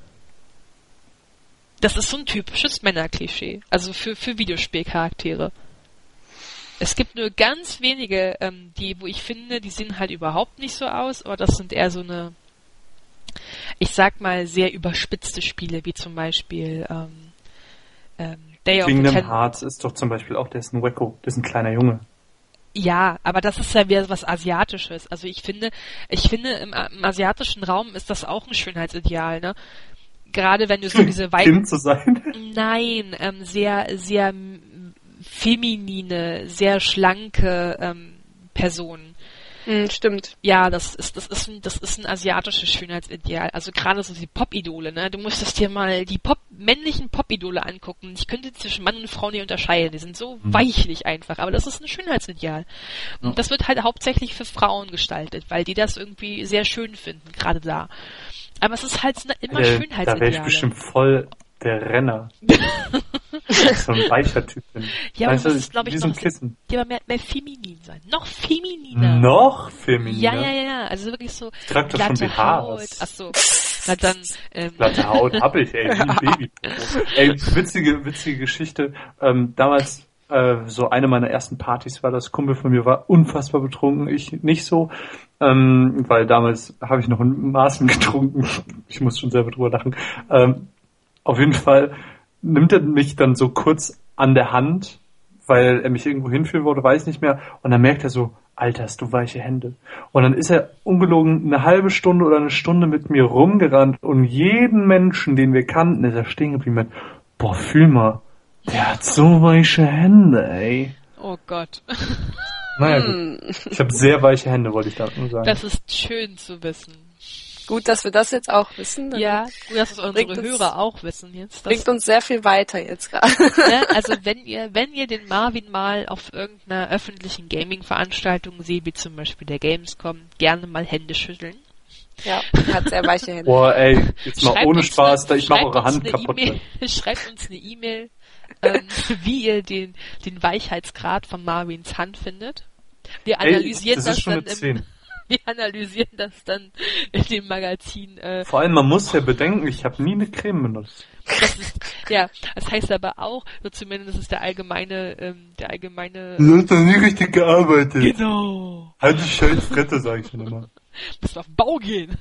Das ist so ein typisches Männerklischee. Also für, für Videospielcharaktere. Es gibt nur ganz wenige, ähm, die, wo ich finde, die sehen halt überhaupt nicht so aus, aber das sind eher so eine, ich sag mal, sehr überspitzte Spiele, wie zum Beispiel ähm, ähm, Day of the Kingdom Ten. Hearts ist doch zum Beispiel auch, der ist ein Wacko, der ist ein kleiner Junge. Ja, aber das ist ja wieder was Asiatisches. Also ich finde, ich finde, im, im asiatischen Raum ist das auch ein Schönheitsideal, ne? Gerade wenn du so diese weiten... Kind zu sein? Nein, ähm, sehr, sehr feminine, sehr schlanke ähm, Personen. Mm, stimmt. Ja, das ist, das ist ein, das ist ein asiatisches Schönheitsideal. Also gerade so die Pop-Idole, ne? Du musstest dir mal die Pop, männlichen Pop-Idole angucken. Ich könnte zwischen Mann und Frau nicht unterscheiden. Die sind so mhm. weichlich einfach. Aber das ist ein Schönheitsideal. Und ja. das wird halt hauptsächlich für Frauen gestaltet, weil die das irgendwie sehr schön finden, gerade da. Aber es ist halt immer äh, Schönheitsideale. Da wäre ich bestimmt voll der Renner. So ein weicher Typ bin. Ja, aber weißt das du, ist, glaube ich, wie so ein noch Kissen. Ja, aber mehr, mehr feminin sein. Noch femininer. Noch femininer? Ja, ja, ja. Also wirklich so ich trag doch schon glatte Haut. Ach so. Na dann, ähm. Glatte Haut hab ich, ey, wie ein Baby. Ey, witzige, witzige Geschichte. Ähm, damals, äh, so eine meiner ersten Partys war das, Kumpel von mir war unfassbar betrunken, ich nicht so. Ähm, weil damals habe ich noch in Maßen getrunken. Ich muss schon selber drüber lachen. Ähm, auf jeden Fall nimmt er mich dann so kurz an der Hand, weil er mich irgendwo hinführen wollte, weiß nicht mehr. Und dann merkt er so, Alter, hast du weiche Hände. Und dann ist er ungelogen eine halbe Stunde oder eine Stunde mit mir rumgerannt und jeden Menschen, den wir kannten, ist er stehen geblieben mit, boah, fühl mal, der hat so weiche Hände, ey. Oh Gott. Naja, gut. Ich habe sehr weiche Hände, wollte ich da nur sagen. Das ist schön zu wissen. Gut, dass wir das jetzt auch wissen. Ja, gut, dass es unsere Hörer auch wissen jetzt. Bringt uns sehr viel weiter jetzt gerade. Ne, also wenn ihr, wenn ihr den Marvin mal auf irgendeiner öffentlichen Gaming-Veranstaltung seht, wie zum Beispiel der Gamescom, gerne mal Hände schütteln. Ja, hat sehr weiche Hände. Boah, ey, jetzt mal Schreibt ohne uns Spaß, ne, da ich mache eure Hand kaputt. E-Mail, schreibt uns eine E-Mail, ähm, wie ihr den, den Weichheitsgrad von Marvins Hand findet. Wir analysieren ey, das, das, das dann im, wir analysieren das dann in dem Magazin. Äh, Vor allem, man muss ja bedenken, ich habe nie eine Creme benutzt. Das ist, ja, das heißt aber auch, so zumindest ist der allgemeine, ähm, der allgemeine... Du hast doch nie richtig gearbeitet. Genau. Halt die scheiß Frette, sag ich schon immer. Musst auf den Bau gehen.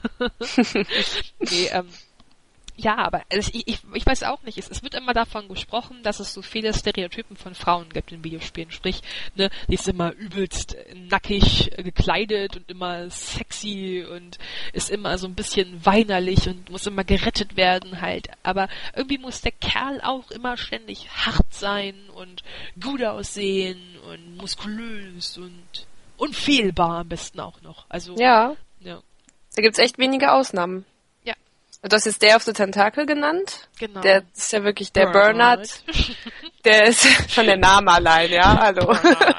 Nee, ähm, ja, aber also ich, ich, ich weiß auch nicht, es, es wird immer davon gesprochen, dass es so viele Stereotypen von Frauen gibt in Videospielen. Sprich, ne, die ist immer übelst nackig gekleidet und immer sexy und ist immer so ein bisschen weinerlich und muss immer gerettet werden halt. Aber irgendwie muss der Kerl auch immer ständig hart sein und gut aussehen und muskulös und unfehlbar am besten auch noch. Also, ja. ja. Da gibt's echt wenige Ausnahmen. Ja. Du hast jetzt Day of the Tentacle genannt. Genau. Der ist ja wirklich der Bernard. Der ist schon der Name allein, ja, hallo.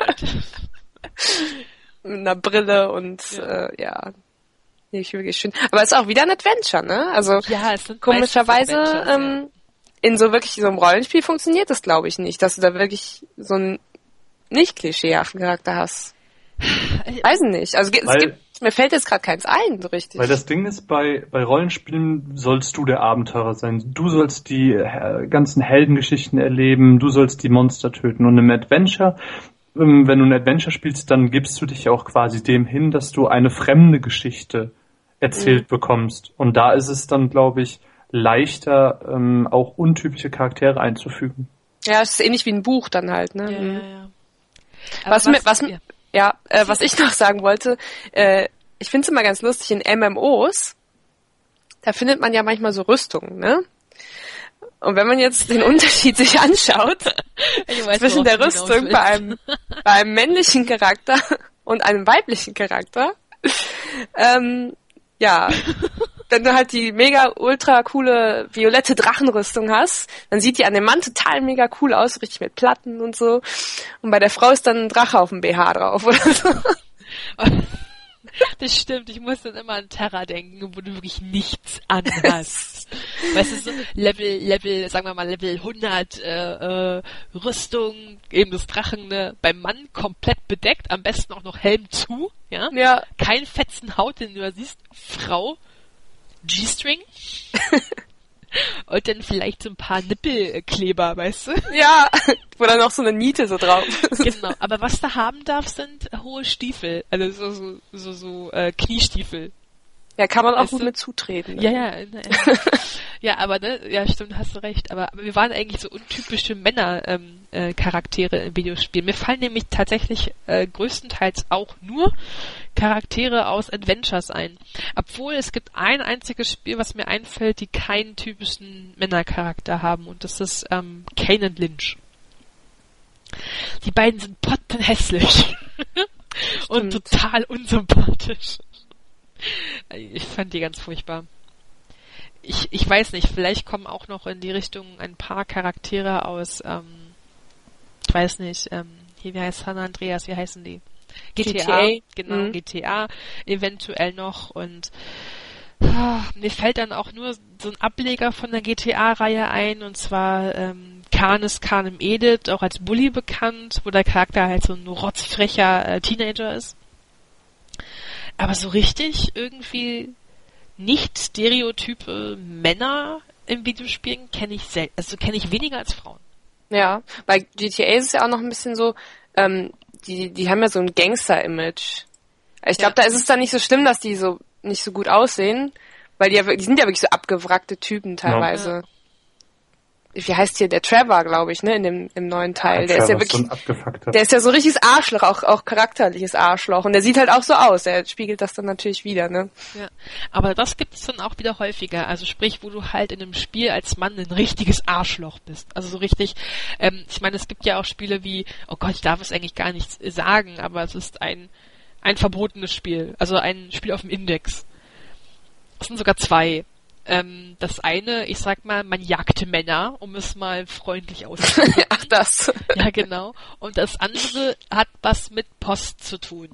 Mit einer Brille und, ja, äh, ja. Nicht wirklich schön. Aber es ist auch wieder ein Adventure, ne? Also, ja, es sind komischerweise, ähm, ja. in so wirklich so einem Rollenspiel funktioniert das, glaube ich, nicht, dass du da wirklich so einen nicht klischeehaften Charakter hast. Weiß nicht. Also es weil, gibt, mir fällt jetzt gerade keins ein, so richtig. Weil das Ding ist, bei, bei Rollenspielen sollst du der Abenteurer sein. Du sollst die äh, ganzen Heldengeschichten erleben, du sollst die Monster töten. Und im Adventure ähm, wenn du ein Adventure spielst, dann gibst du dich auch quasi dem hin, dass du eine fremde Geschichte erzählt mhm. bekommst. Und da ist es dann, glaube ich, leichter, ähm, auch untypische Charaktere einzufügen. Ja, es ist ähnlich wie ein Buch dann halt, ne? Ja, mhm. ja, ja. Was, was, mir, was, ja, ja äh, was ich noch sagen wollte, äh, ich finde es immer ganz lustig, in M M Os, da findet man ja manchmal so Rüstungen, ne? Und wenn man jetzt den Unterschied sich anschaut, weiß, zwischen der Rüstung bei einem, bei einem männlichen Charakter und einem weiblichen Charakter, ähm, ja, wenn du halt die mega ultra coole violette Drachenrüstung hast, dann sieht die an dem Mann total mega cool aus, richtig mit Platten und so. Und bei der Frau ist dann ein Drache auf dem B H drauf oder so. Das stimmt, ich muss dann immer an Terra denken, wo du wirklich nichts anhast. Weißt du, so Level, Level, sagen wir mal Level hundert äh, äh, Rüstung, eben das Drachen, ne, beim Mann komplett bedeckt, am besten auch noch Helm zu, ja? Ja. Kein fetzen Haut, den du da siehst, Frau, G-String und dann vielleicht so ein paar Nippelkleber, weißt du? Ja, wo dann noch so eine Niete so drauf ist. Genau, aber was du haben darf, sind hohe Stiefel, also so, so, so, so äh, Kniestiefel. Ja, kann man auch weißt gut du? mit zutreten. Ne? Ja, ja, ne, ja, aber ne, ja, stimmt, hast du recht. Aber, aber wir waren eigentlich so untypische Männer ähm, äh, Charaktere im Videospiel. Mir fallen nämlich tatsächlich äh, größtenteils auch nur Charaktere aus Adventures ein. Obwohl es gibt ein einziges Spiel, was mir einfällt, die keinen typischen Männercharakter haben, und das ist ähm, Kane und Lynch. Die beiden sind pottenhässlich und total unsympathisch. Ich fand die ganz furchtbar. Ich, ich weiß nicht, vielleicht kommen auch noch in die Richtung ein paar Charaktere aus, ähm, ich weiß nicht, ähm, hier, wie heißt San Andreas, wie heißen die? G T A, G T A. Genau, mhm. G T A eventuell noch, und oh, mir fällt dann auch nur so ein Ableger von der G T A-Reihe ein, und zwar ähm, Canis Canem Edit, auch als Bully bekannt, wo der Charakter halt so ein rotzfrecher äh, Teenager ist. Aber so richtig irgendwie nicht stereotype Männer im Videospielen kenne ich selten, also kenne ich weniger als Frauen. Ja, bei G T A ist es ja auch noch ein bisschen so, ähm, die, die haben ja so ein Gangster-Image. Ich glaube, ja. Da ist es dann nicht so schlimm, dass die so nicht so gut aussehen, weil die ja, die sind ja wirklich so abgewrackte Typen teilweise. Ja. Wie heißt hier der Trevor, glaube ich, ne, in dem im neuen Teil. Ja, der ist ja wirklich, so der ist ja so richtiges Arschloch, auch auch charakterliches Arschloch, und der sieht halt auch so aus. Der spiegelt das dann natürlich wieder, ne? Ja, aber das gibt es dann auch wieder häufiger. Also sprich, wo du halt in einem Spiel als Mann ein richtiges Arschloch bist. Also so richtig. Ähm, ich meine, es gibt ja auch Spiele wie, oh Gott, ich darf es eigentlich gar nicht sagen, aber es ist ein ein verbotenes Spiel, also ein Spiel auf dem Index. Es sind sogar zwei. Ähm, das eine, ich sag mal, man jagte Männer, um es mal freundlich auszudrücken. Ach, das. Ja, genau. Und das andere hat was mit Post zu tun.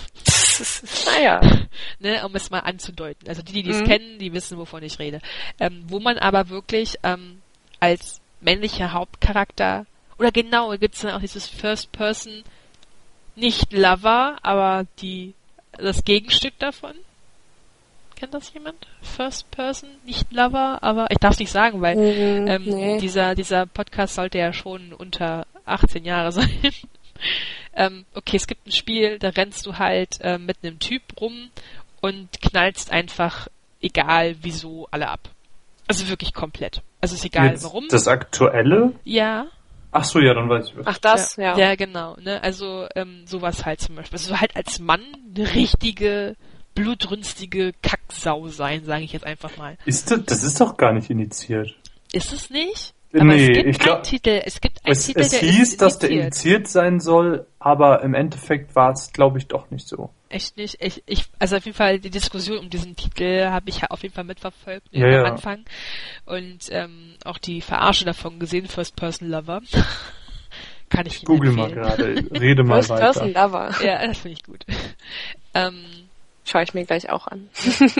Naja. Ne, um es mal anzudeuten. Also die, die es mhm. kennen, die wissen, wovon ich rede. Ähm, wo man aber wirklich ähm, als männlicher Hauptcharakter, oder genau, gibt es dann auch dieses First Person, nicht Lover, aber die das Gegenstück davon. Kennt das jemand? First Person, nicht Lover, aber ich darf es nicht sagen, weil mm, ähm, nee. dieser dieser Podcast sollte ja schon unter achtzehn Jahre sein. ähm, okay, es gibt ein Spiel, da rennst du halt äh, mit einem Typ rum und knallst einfach, egal wieso, alle ab. Also wirklich komplett. Also ist egal Jetzt warum. Das Aktuelle? Ja. Ach so, ja, dann weiß ich. Ach, das, ja. Ja, ja genau. Ne? Also ähm, sowas halt zum Beispiel. Also halt als Mann eine richtige blutrünstige Kacksau sein, sage ich jetzt einfach mal. Ist das, das ist doch gar nicht initiiert. Ist es nicht? Aber nee, es gibt ich glaube, einen Titel, es gibt einen es, Titel, es der hieß, ist dass der indiziert. indiziert sein soll, aber im Endeffekt war es, glaube ich, doch nicht so. Echt nicht? Ich, ich, also auf jeden Fall die Diskussion um diesen Titel habe ich ja auf jeden Fall mitverfolgt ja, am ja. Anfang und ähm, auch die Verarsche davon gesehen, First Person Lover. Kann ich, ich Google mal gerade, rede mal First weiter. First Person Lover. Ja, das finde ich gut. ähm, Schaue ich mir gleich auch an.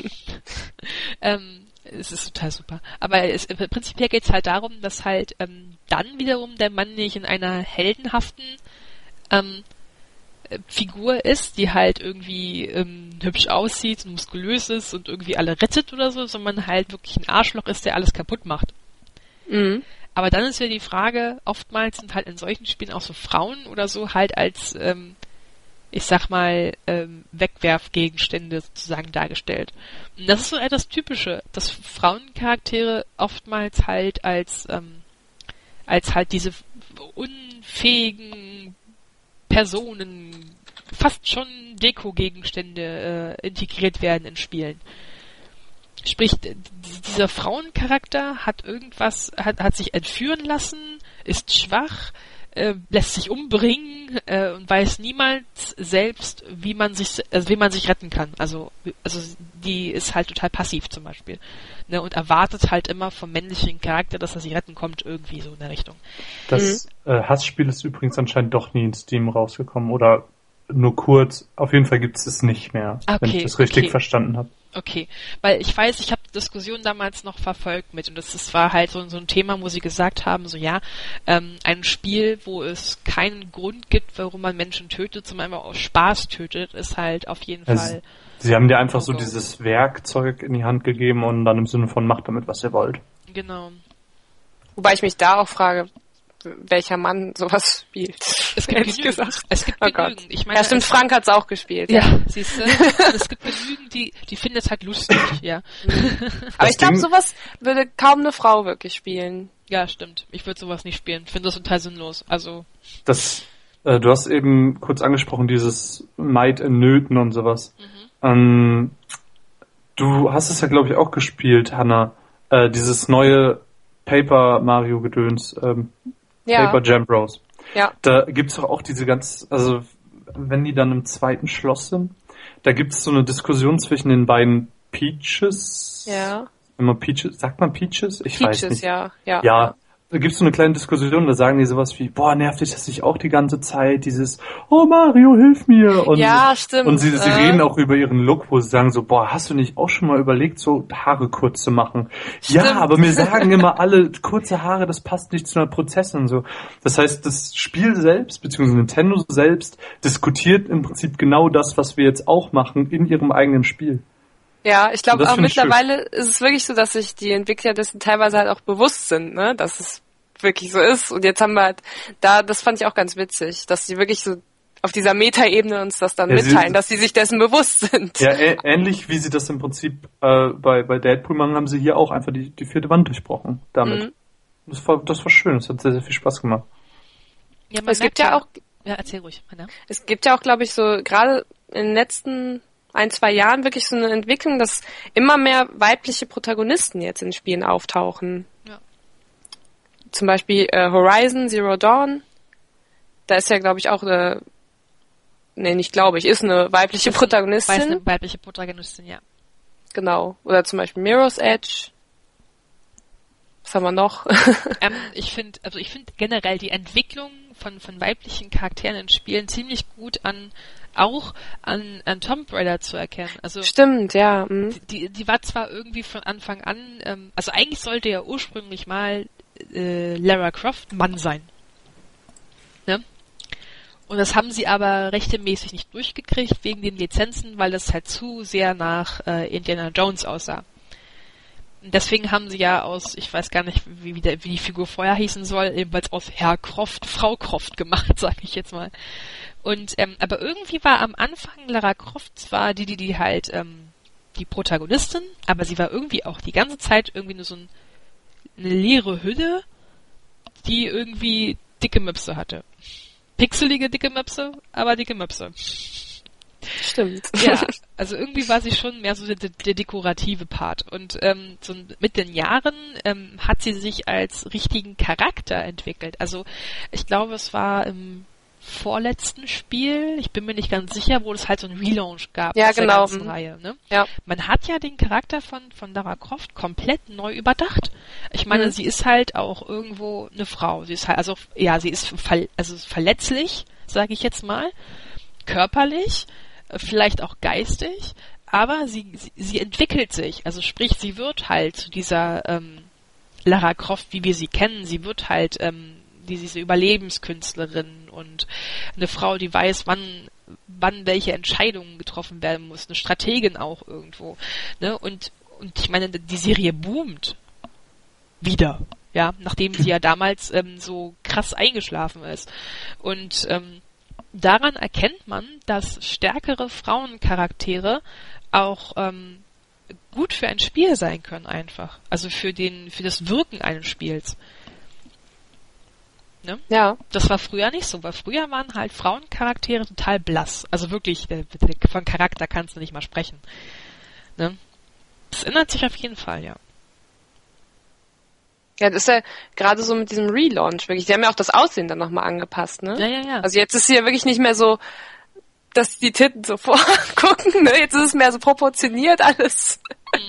ähm, es ist total super. Aber es, prinzipiell geht es halt darum, dass halt ähm, dann wiederum der Mann nicht in einer heldenhaften ähm, Figur ist, die halt irgendwie ähm, hübsch aussieht und muskulös ist und irgendwie alle rettet oder so, sondern halt wirklich ein Arschloch ist, der alles kaputt macht. Mhm. Aber dann ist ja die Frage, oftmals sind halt in solchen Spielen auch so Frauen oder so halt als, ähm, ich sag mal, ähm, Wegwerfgegenstände sozusagen dargestellt. Und das ist so etwas Typische, dass Frauencharaktere oftmals halt als, ähm, als halt diese unfähigen Personen, fast schon Deko-Gegenstände äh, integriert werden in Spielen. Sprich, dieser Frauencharakter hat irgendwas, hat, hat sich entführen lassen, ist schwach, äh, lässt sich umbringen äh, und weiß niemals selbst, wie man sich, also wie man sich retten kann. Also, also die ist halt total passiv zum Beispiel, ne, und erwartet halt immer vom männlichen Charakter, dass er sich retten kommt, irgendwie so in der Richtung. Das mhm. äh, Hassspiel ist übrigens anscheinend doch nie in Steam rausgekommen oder nur kurz. Auf jeden Fall gibt es es nicht mehr, okay, wenn ich das richtig okay. verstanden habe. Okay, weil ich weiß, ich habe die Diskussion damals noch verfolgt mit, und das, das war halt so, so ein Thema, wo sie gesagt haben, so ja, ähm, ein Spiel, wo es keinen Grund gibt, warum man Menschen tötet, zum einfach aus Spaß tötet, ist halt auf jeden also, Fall... Sie haben dir einfach so dieses Werkzeug in die Hand gegeben und dann im Sinne von macht damit, was ihr wollt. Genau. Wobei ich mich da auch frage, welcher Mann sowas spielt. Es gibt genügend. Gesagt. Es gibt oh genügend. Ich meine, ja, stimmt, Frank hat's auch gespielt. Ja, ja. Siehst du? Es gibt genügend, die, die finden es halt lustig, ja. Aber ich glaube, sowas würde kaum eine Frau wirklich spielen. Ja, stimmt. Ich würde sowas nicht spielen. Ich finde das total sinnlos. Also. Das, äh, du hast eben kurz angesprochen, dieses Might in Nöten und sowas. Mhm. Ähm, du hast es ja, glaube ich, auch gespielt, Hannah. Äh, dieses neue Paper Mario Gedöns, ähm, Ja. Paper Jam Bros. Ja. Da gibt's doch auch diese ganz, also wenn die dann im zweiten Schloss sind, da gibt's so eine Diskussion zwischen den beiden Peaches. Ja. Immer Peaches, sagt man Peaches? Ich Peaches, weiß nicht. ja, ja. Ja. Da gibt's so eine kleine Diskussion, da sagen die sowas wie, boah, nervt dich das nicht auch die ganze Zeit, dieses, oh Mario, hilf mir. Und, ja, stimmt. Und sie, sie äh. reden auch über ihren Look, wo sie sagen so, boah, hast du nicht auch schon mal überlegt, so Haare kurz zu machen? Stimmt. Ja, aber mir sagen immer alle, kurze Haare, das passt nicht zu einer Prozessin und so. Das heißt, das Spiel selbst, beziehungsweise Nintendo selbst, diskutiert im Prinzip genau das, was wir jetzt auch machen, in ihrem eigenen Spiel. Ja, ich glaube auch mittlerweile ist es wirklich so, dass sich die Entwickler dessen teilweise halt auch bewusst sind, ne, dass es wirklich so ist. Und jetzt haben wir halt da, das fand ich auch ganz witzig, dass die wirklich so auf dieser Meta-Ebene uns das dann ja, mitteilen, sie, dass sie sich dessen bewusst sind. Ja, ä- ähnlich wie sie das im Prinzip äh, bei bei Deadpool machen, haben sie hier auch einfach die die vierte Wand durchbrochen damit. Mhm. Das war das war schön, das hat sehr sehr viel Spaß gemacht. Ja, man es gibt ja auch ja, erzähl ruhig, Anna. Es gibt ja auch, glaube ich, so gerade in den letzten ein, zwei Jahren wirklich so eine Entwicklung, dass immer mehr weibliche Protagonisten jetzt in Spielen auftauchen. Ja. Zum Beispiel äh, Horizon Zero Dawn. Da ist ja, glaube ich, auch eine, nee, nicht glaube ich, ist eine weibliche ist Protagonistin. Weiß eine weibliche Protagonistin, ja. Genau. Oder zum Beispiel Mirror's Edge. Was haben wir noch? ähm, ich finde, also ich finde generell die Entwicklung von, von weiblichen Charakteren in Spielen ziemlich gut an, auch an, an Tomb Raider zu erkennen. Also stimmt, ja. Mhm. Die, die war zwar irgendwie von Anfang an, ähm, also eigentlich sollte ja ursprünglich mal äh, Lara Croft Mann sein. Ne? Und das haben sie aber rechtemäßig nicht durchgekriegt wegen den Lizenzen, weil das halt zu sehr nach äh, Indiana Jones aussah. Deswegen haben sie ja aus, ich weiß gar nicht, wie, wie, der, wie die Figur vorher hießen soll, ebenfalls aus Herr Croft, Frau Croft gemacht, sage ich jetzt mal. Und ähm, aber irgendwie war am Anfang Lara Croft zwar die, die, die halt ähm, die Protagonistin, aber sie war irgendwie auch die ganze Zeit irgendwie nur so ein, eine leere Hülle, die irgendwie dicke Möpse hatte. Pixelige dicke Möpse, aber dicke Möpse. Stimmt. Ja, also irgendwie war sie schon mehr so der, der dekorative Part. Und ähm, so mit den Jahren ähm, hat sie sich als richtigen Charakter entwickelt. Also ich glaube, es war im vorletzten Spiel, ich bin mir nicht ganz sicher, wo es halt so einen Relaunch gab ja, aus genau. der ganzen Reihe. Ne? Ja. Man hat ja den Charakter von, von Lara Croft komplett neu überdacht. Ich meine, mhm. sie ist halt auch irgendwo eine Frau. Sie ist halt, also ja, sie ist ver- also verletzlich, sage ich jetzt mal, körperlich, vielleicht auch geistig, aber sie, sie, sie entwickelt sich. Also sprich, sie wird halt zu dieser ähm, Lara Croft, wie wir sie kennen. Sie wird halt ähm, diese Überlebenskünstlerin und eine Frau, die weiß, wann wann welche Entscheidungen getroffen werden muss. Eine Strategin auch irgendwo. Ne? Und, und ich meine, die Serie boomt wieder. ja, nachdem sie ja damals ähm, so krass eingeschlafen ist. Und ähm, daran erkennt man, dass stärkere Frauencharaktere auch ähm, gut für ein Spiel sein können einfach. Also für den, für das Wirken eines Spiels. Ne? Ja. Das war früher nicht so, weil früher waren halt Frauencharaktere total blass. Also wirklich, von Charakter kannst du nicht mal sprechen. Ne? Das ändert sich auf jeden Fall, ja. Ja, das ist ja gerade so mit diesem Relaunch wirklich. Die haben ja auch das Aussehen dann nochmal angepasst, ne? Ja, ja, ja. Also jetzt ist sie ja wirklich nicht mehr so, dass die Titten so vorgucken, ne? Jetzt ist es mehr so proportioniert alles.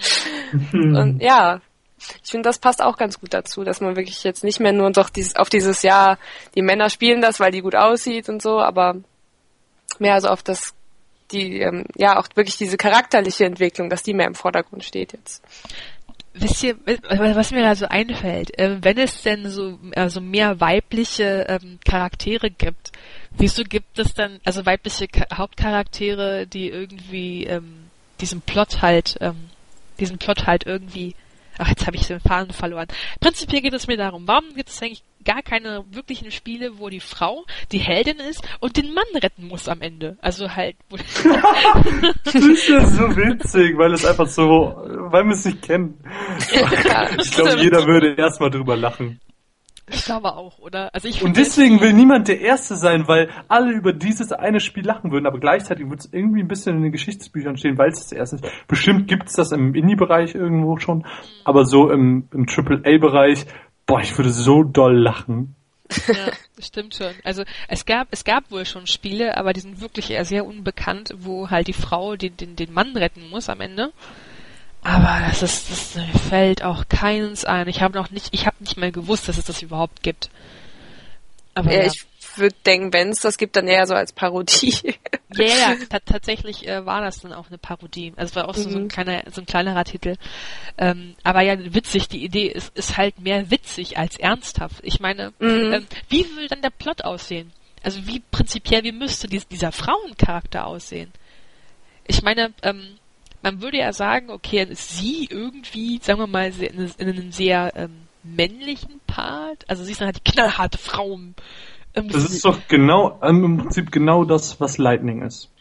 Und ja, ich finde, das passt auch ganz gut dazu, dass man wirklich jetzt nicht mehr nur doch dieses, auf dieses Jahr, die Männer spielen das, weil die gut aussieht und so, aber mehr so auf das, die, ähm, ja, auch wirklich diese charakterliche Entwicklung, dass die mehr im Vordergrund steht jetzt. Wisst ihr, was mir da so einfällt, äh, wenn es denn so also mehr weibliche ähm, Charaktere gibt, wieso gibt es dann, also weibliche Ka- Hauptcharaktere, die irgendwie ähm, diesen Plot halt, ähm, diesen Plot halt irgendwie, ach, jetzt habe ich den Faden verloren. Prinzipiell geht es mir darum, warum gibt es eigentlich gar keine wirklichen Spiele, wo die Frau die Heldin ist und den Mann retten muss am Ende. Also halt... Wo das ist ja so witzig, weil es einfach so... weil wir es nicht kennen. Ja, ich glaube, jeder würde erstmal drüber lachen. Ich glaube auch, oder? Also ich und deswegen will niemand der Erste sein, weil alle über dieses eine Spiel lachen würden, aber gleichzeitig würde es irgendwie ein bisschen in den Geschichtsbüchern stehen, weil es das erste ist. Bestimmt gibt es das im Indie-Bereich irgendwo schon, aber so im, im Triple A-Bereich, boah, ich würde so doll lachen. Ja, das stimmt schon. Also es gab es gab wohl schon Spiele, aber die sind wirklich eher sehr unbekannt, wo halt die Frau den den, den Mann retten muss am Ende. Aber das ist, das fällt auch keins ein. Ich habe noch nicht, ich habe nicht mal gewusst, dass es das überhaupt gibt. Aber ja, ja. Ich würde denken, wenn es das gibt, dann eher so als Parodie. Ja, ja, t- tatsächlich äh, war das dann auch eine Parodie. Also es war auch so, Mhm. so ein kleiner, so ein kleinerer Titel. Ähm, aber ja, witzig, die Idee ist, ist halt mehr witzig als ernsthaft. Ich meine, Mhm. ähm, wie will dann der Plot aussehen? Also wie prinzipiell, wie müsste dies, dieser Frauencharakter aussehen? Ich meine, ähm, man würde ja sagen, okay, dann ist sie irgendwie, sagen wir mal, sehr- in, in einem sehr ähm, männlichen Part. Also sie ist dann halt die knallharte Frau. Ähm, Das ist doch genau, ähm, im Prinzip genau das, was Lightning ist.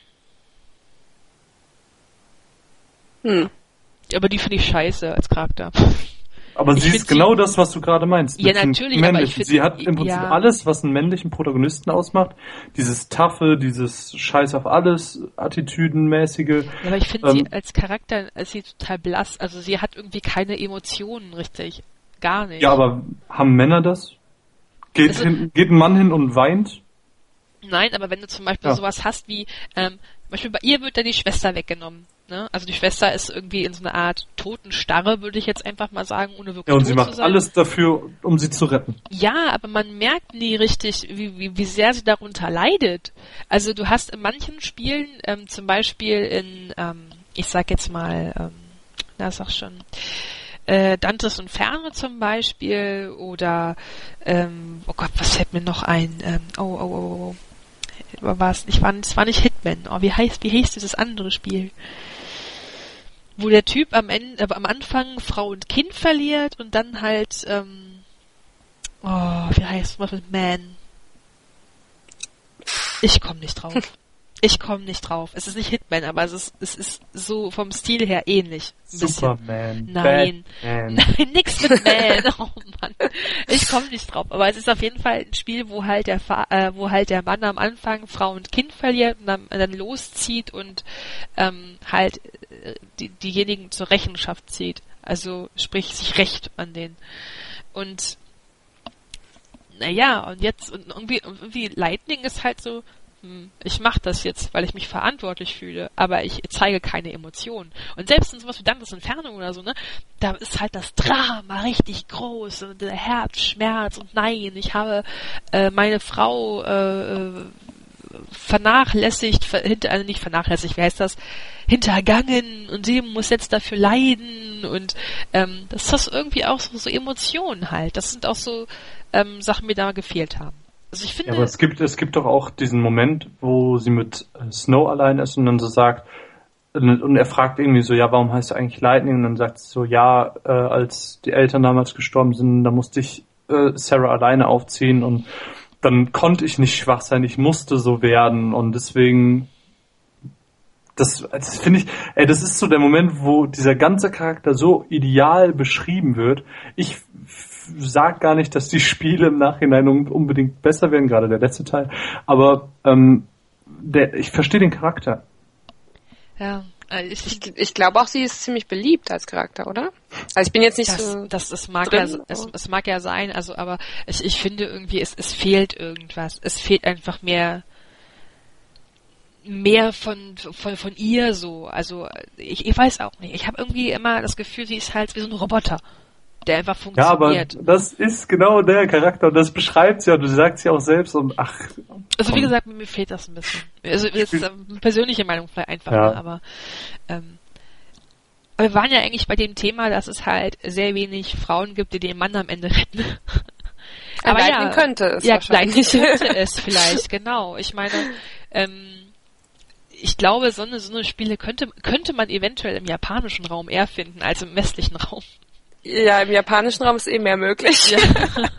Hm. aber die finde ich scheiße als Charakter. Aber Ich sie find ist genau das, was du gerade meinst. Ja, Mit dem natürlich, aber Männlichen. ich find- sie hat im Prinzip ja. alles, was einen männlichen Protagonisten ausmacht. Dieses Taffe, dieses Scheiß auf alles, Attitüdenmäßige. Ja, aber ich finde Ähm, sie als Charakter ist sie total blass. Also sie hat irgendwie keine Emotionen richtig. Gar nicht. Ja, aber haben Männer das? Geht, Also- hin, geht ein Mann hin und weint? Nein, aber wenn du zum Beispiel Ja. sowas hast wie, ähm, zum Beispiel bei ihr wird dann die Schwester weggenommen. Ne? Also die Schwester ist irgendwie in so einer Art Totenstarre, würde ich jetzt einfach mal sagen, ohne wirklich Ja, und tot sie zu macht sein. alles dafür, um sie zu retten. Ja, aber man merkt nie richtig, wie, wie, wie sehr sie darunter leidet. Also du hast in manchen Spielen, ähm, zum Beispiel in, ähm, ich sag jetzt mal, ähm, na sag schon, äh, Dantes Inferno zum Beispiel oder, ähm, oh Gott, was fällt mir noch ein? Ähm, oh, oh, oh, oh. War es nicht, war, es war nicht Hitman. Oh, wie heißt, wie heißt dieses andere Spiel? Wo der Typ am Ende, aber am Anfang Frau und Kind verliert und dann halt, ähm, oh, wie heißt was mit Man? Ich komme nicht drauf. Ich komme nicht drauf. Es ist nicht Hitman, aber es ist, es ist so vom Stil her ähnlich. Ein bisschen. Superman. Nein. Batman. Nein, nix mit Man. Oh Mann. Ich komme nicht drauf. Aber es ist auf jeden Fall ein Spiel, wo halt der Fa äh, wo halt der Mann am Anfang Frau und Kind verliert und dann, dann loszieht und ähm, halt äh, die, diejenigen zur Rechenschaft zieht. Also sprich sich rächt an denen. Und naja, und jetzt und irgendwie, irgendwie Lightning ist halt so, hm, ich mache das jetzt, weil ich mich verantwortlich fühle, aber ich zeige keine Emotionen. Und selbst in sowas wie Dantes Inferno oder so, ne, da ist halt das Drama richtig groß und der Herzschmerz und nein, ich habe äh, meine Frau äh, vernachlässigt, ver hinter, also nicht vernachlässigt, wie heißt das, hintergangen und sie muss jetzt dafür leiden und ähm, das ist irgendwie auch so, so Emotionen halt. Das sind auch so ähm, Sachen, die da gefehlt haben. Also ich finde, Ja, aber es gibt, es gibt doch auch diesen Moment, wo sie mit äh, Snow allein ist und dann so sagt, und er fragt irgendwie so, ja, warum heißt du eigentlich Lightning? Und dann sagt sie so, ja, äh, als die Eltern damals gestorben sind, da musste ich äh, Sarah alleine aufziehen und dann konnte ich nicht schwach sein, ich musste so werden und deswegen, das, das finde ich, ey, das ist so der Moment, wo dieser ganze Charakter so ideal beschrieben wird. Ich f- sag gar nicht, dass die Spiele im Nachhinein unbedingt besser werden, gerade der letzte Teil, aber ähm, der, ich verstehe den Charakter. Ja, also ich, Ich, ich glaube auch, sie ist ziemlich beliebt als Charakter, oder? Also ich bin jetzt nicht das, so... das, das mag drin, ja, es, es mag ja sein, also aber ich, ich finde irgendwie, es, es fehlt irgendwas. Es fehlt einfach mehr mehr von von von ihr so. Also ich, ich weiß auch nicht. Ich habe irgendwie immer das Gefühl, sie ist halt wie so ein Roboter, der einfach Ja, aber funktioniert. das ist genau der Charakter und das beschreibt sie ja, du sagst ja auch selbst und ach. Also wie komm. gesagt, mir fehlt das ein bisschen. Also jetzt ähm, persönliche Meinung vielleicht einfach, Ja. ne, aber ähm, aber wir waren ja eigentlich bei dem Thema, dass es halt sehr wenig Frauen gibt, die den Mann am Ende retten. Aber Lightning könnte es ja, wahrscheinlich. Lightning könnte es vielleicht, genau. Ich meine, ähm, ich glaube, so eine, so eine Spiele könnte, könnte man eventuell im japanischen Raum eher finden als im westlichen Raum. Ja, im japanischen Raum ist eh mehr möglich. Ja.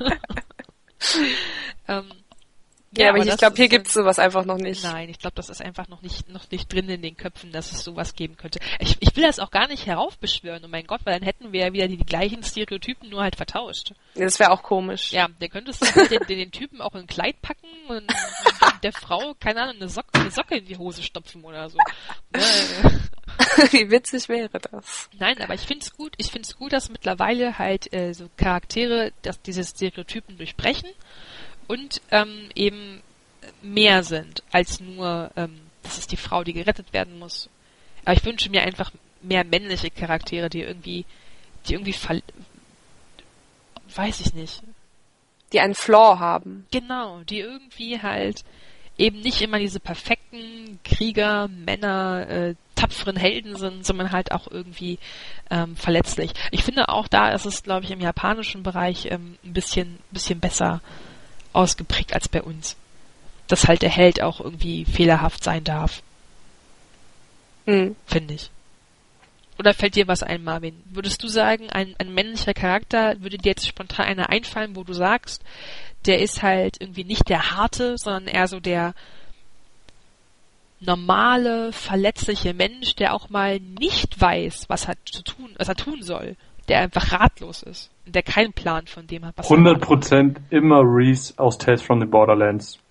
ähm, Ja, aber ich das glaube, hier ist, gibt's sowas einfach noch nicht. Nein, ich glaube, das ist einfach noch nicht noch nicht drin in den Köpfen, dass es sowas geben könnte. Ich, ich will das auch gar nicht heraufbeschwören, oh mein Gott, weil dann hätten wir ja wieder die, die gleichen Stereotypen, nur halt vertauscht. Das wäre auch komisch. Ja, der könntest du halt den, den, den Typen auch in ein Kleid packen und der Frau, keine Ahnung, eine Socke, eine Socke in die Hose stopfen oder so. Ja, Wie witzig wäre das? nein, aber ich find's gut, ich find's gut, dass mittlerweile halt äh, so Charaktere, dass diese Stereotypen durchbrechen und ähm, eben mehr sind als nur, ähm, das ist die Frau, die gerettet werden muss. Aber ich wünsche mir einfach mehr männliche Charaktere, die irgendwie, die irgendwie fall, weiß ich nicht. Die einen Flaw haben. Genau, die irgendwie halt eben nicht immer diese perfekten Krieger, Männer, äh, tapferen Helden sind, sondern halt auch irgendwie ähm, verletzlich. Ich finde auch da ist es, glaube ich, im japanischen Bereich ähm, ein bisschen, bisschen besser ausgeprägt als bei uns. Dass halt der Held auch irgendwie fehlerhaft sein darf. Hm. Finde ich. Oder fällt dir was ein, Marvin? Würdest du sagen, ein, ein männlicher Charakter, würde dir jetzt spontan einer einfallen, wo du sagst, der ist halt irgendwie nicht der harte, sondern eher so der normale, verletzliche Mensch, der auch mal nicht weiß, was er zu tun, was er tun soll, der einfach ratlos ist, der keinen Plan von dem hat, was hundert Prozent immer Reese aus Tales from the Borderlands.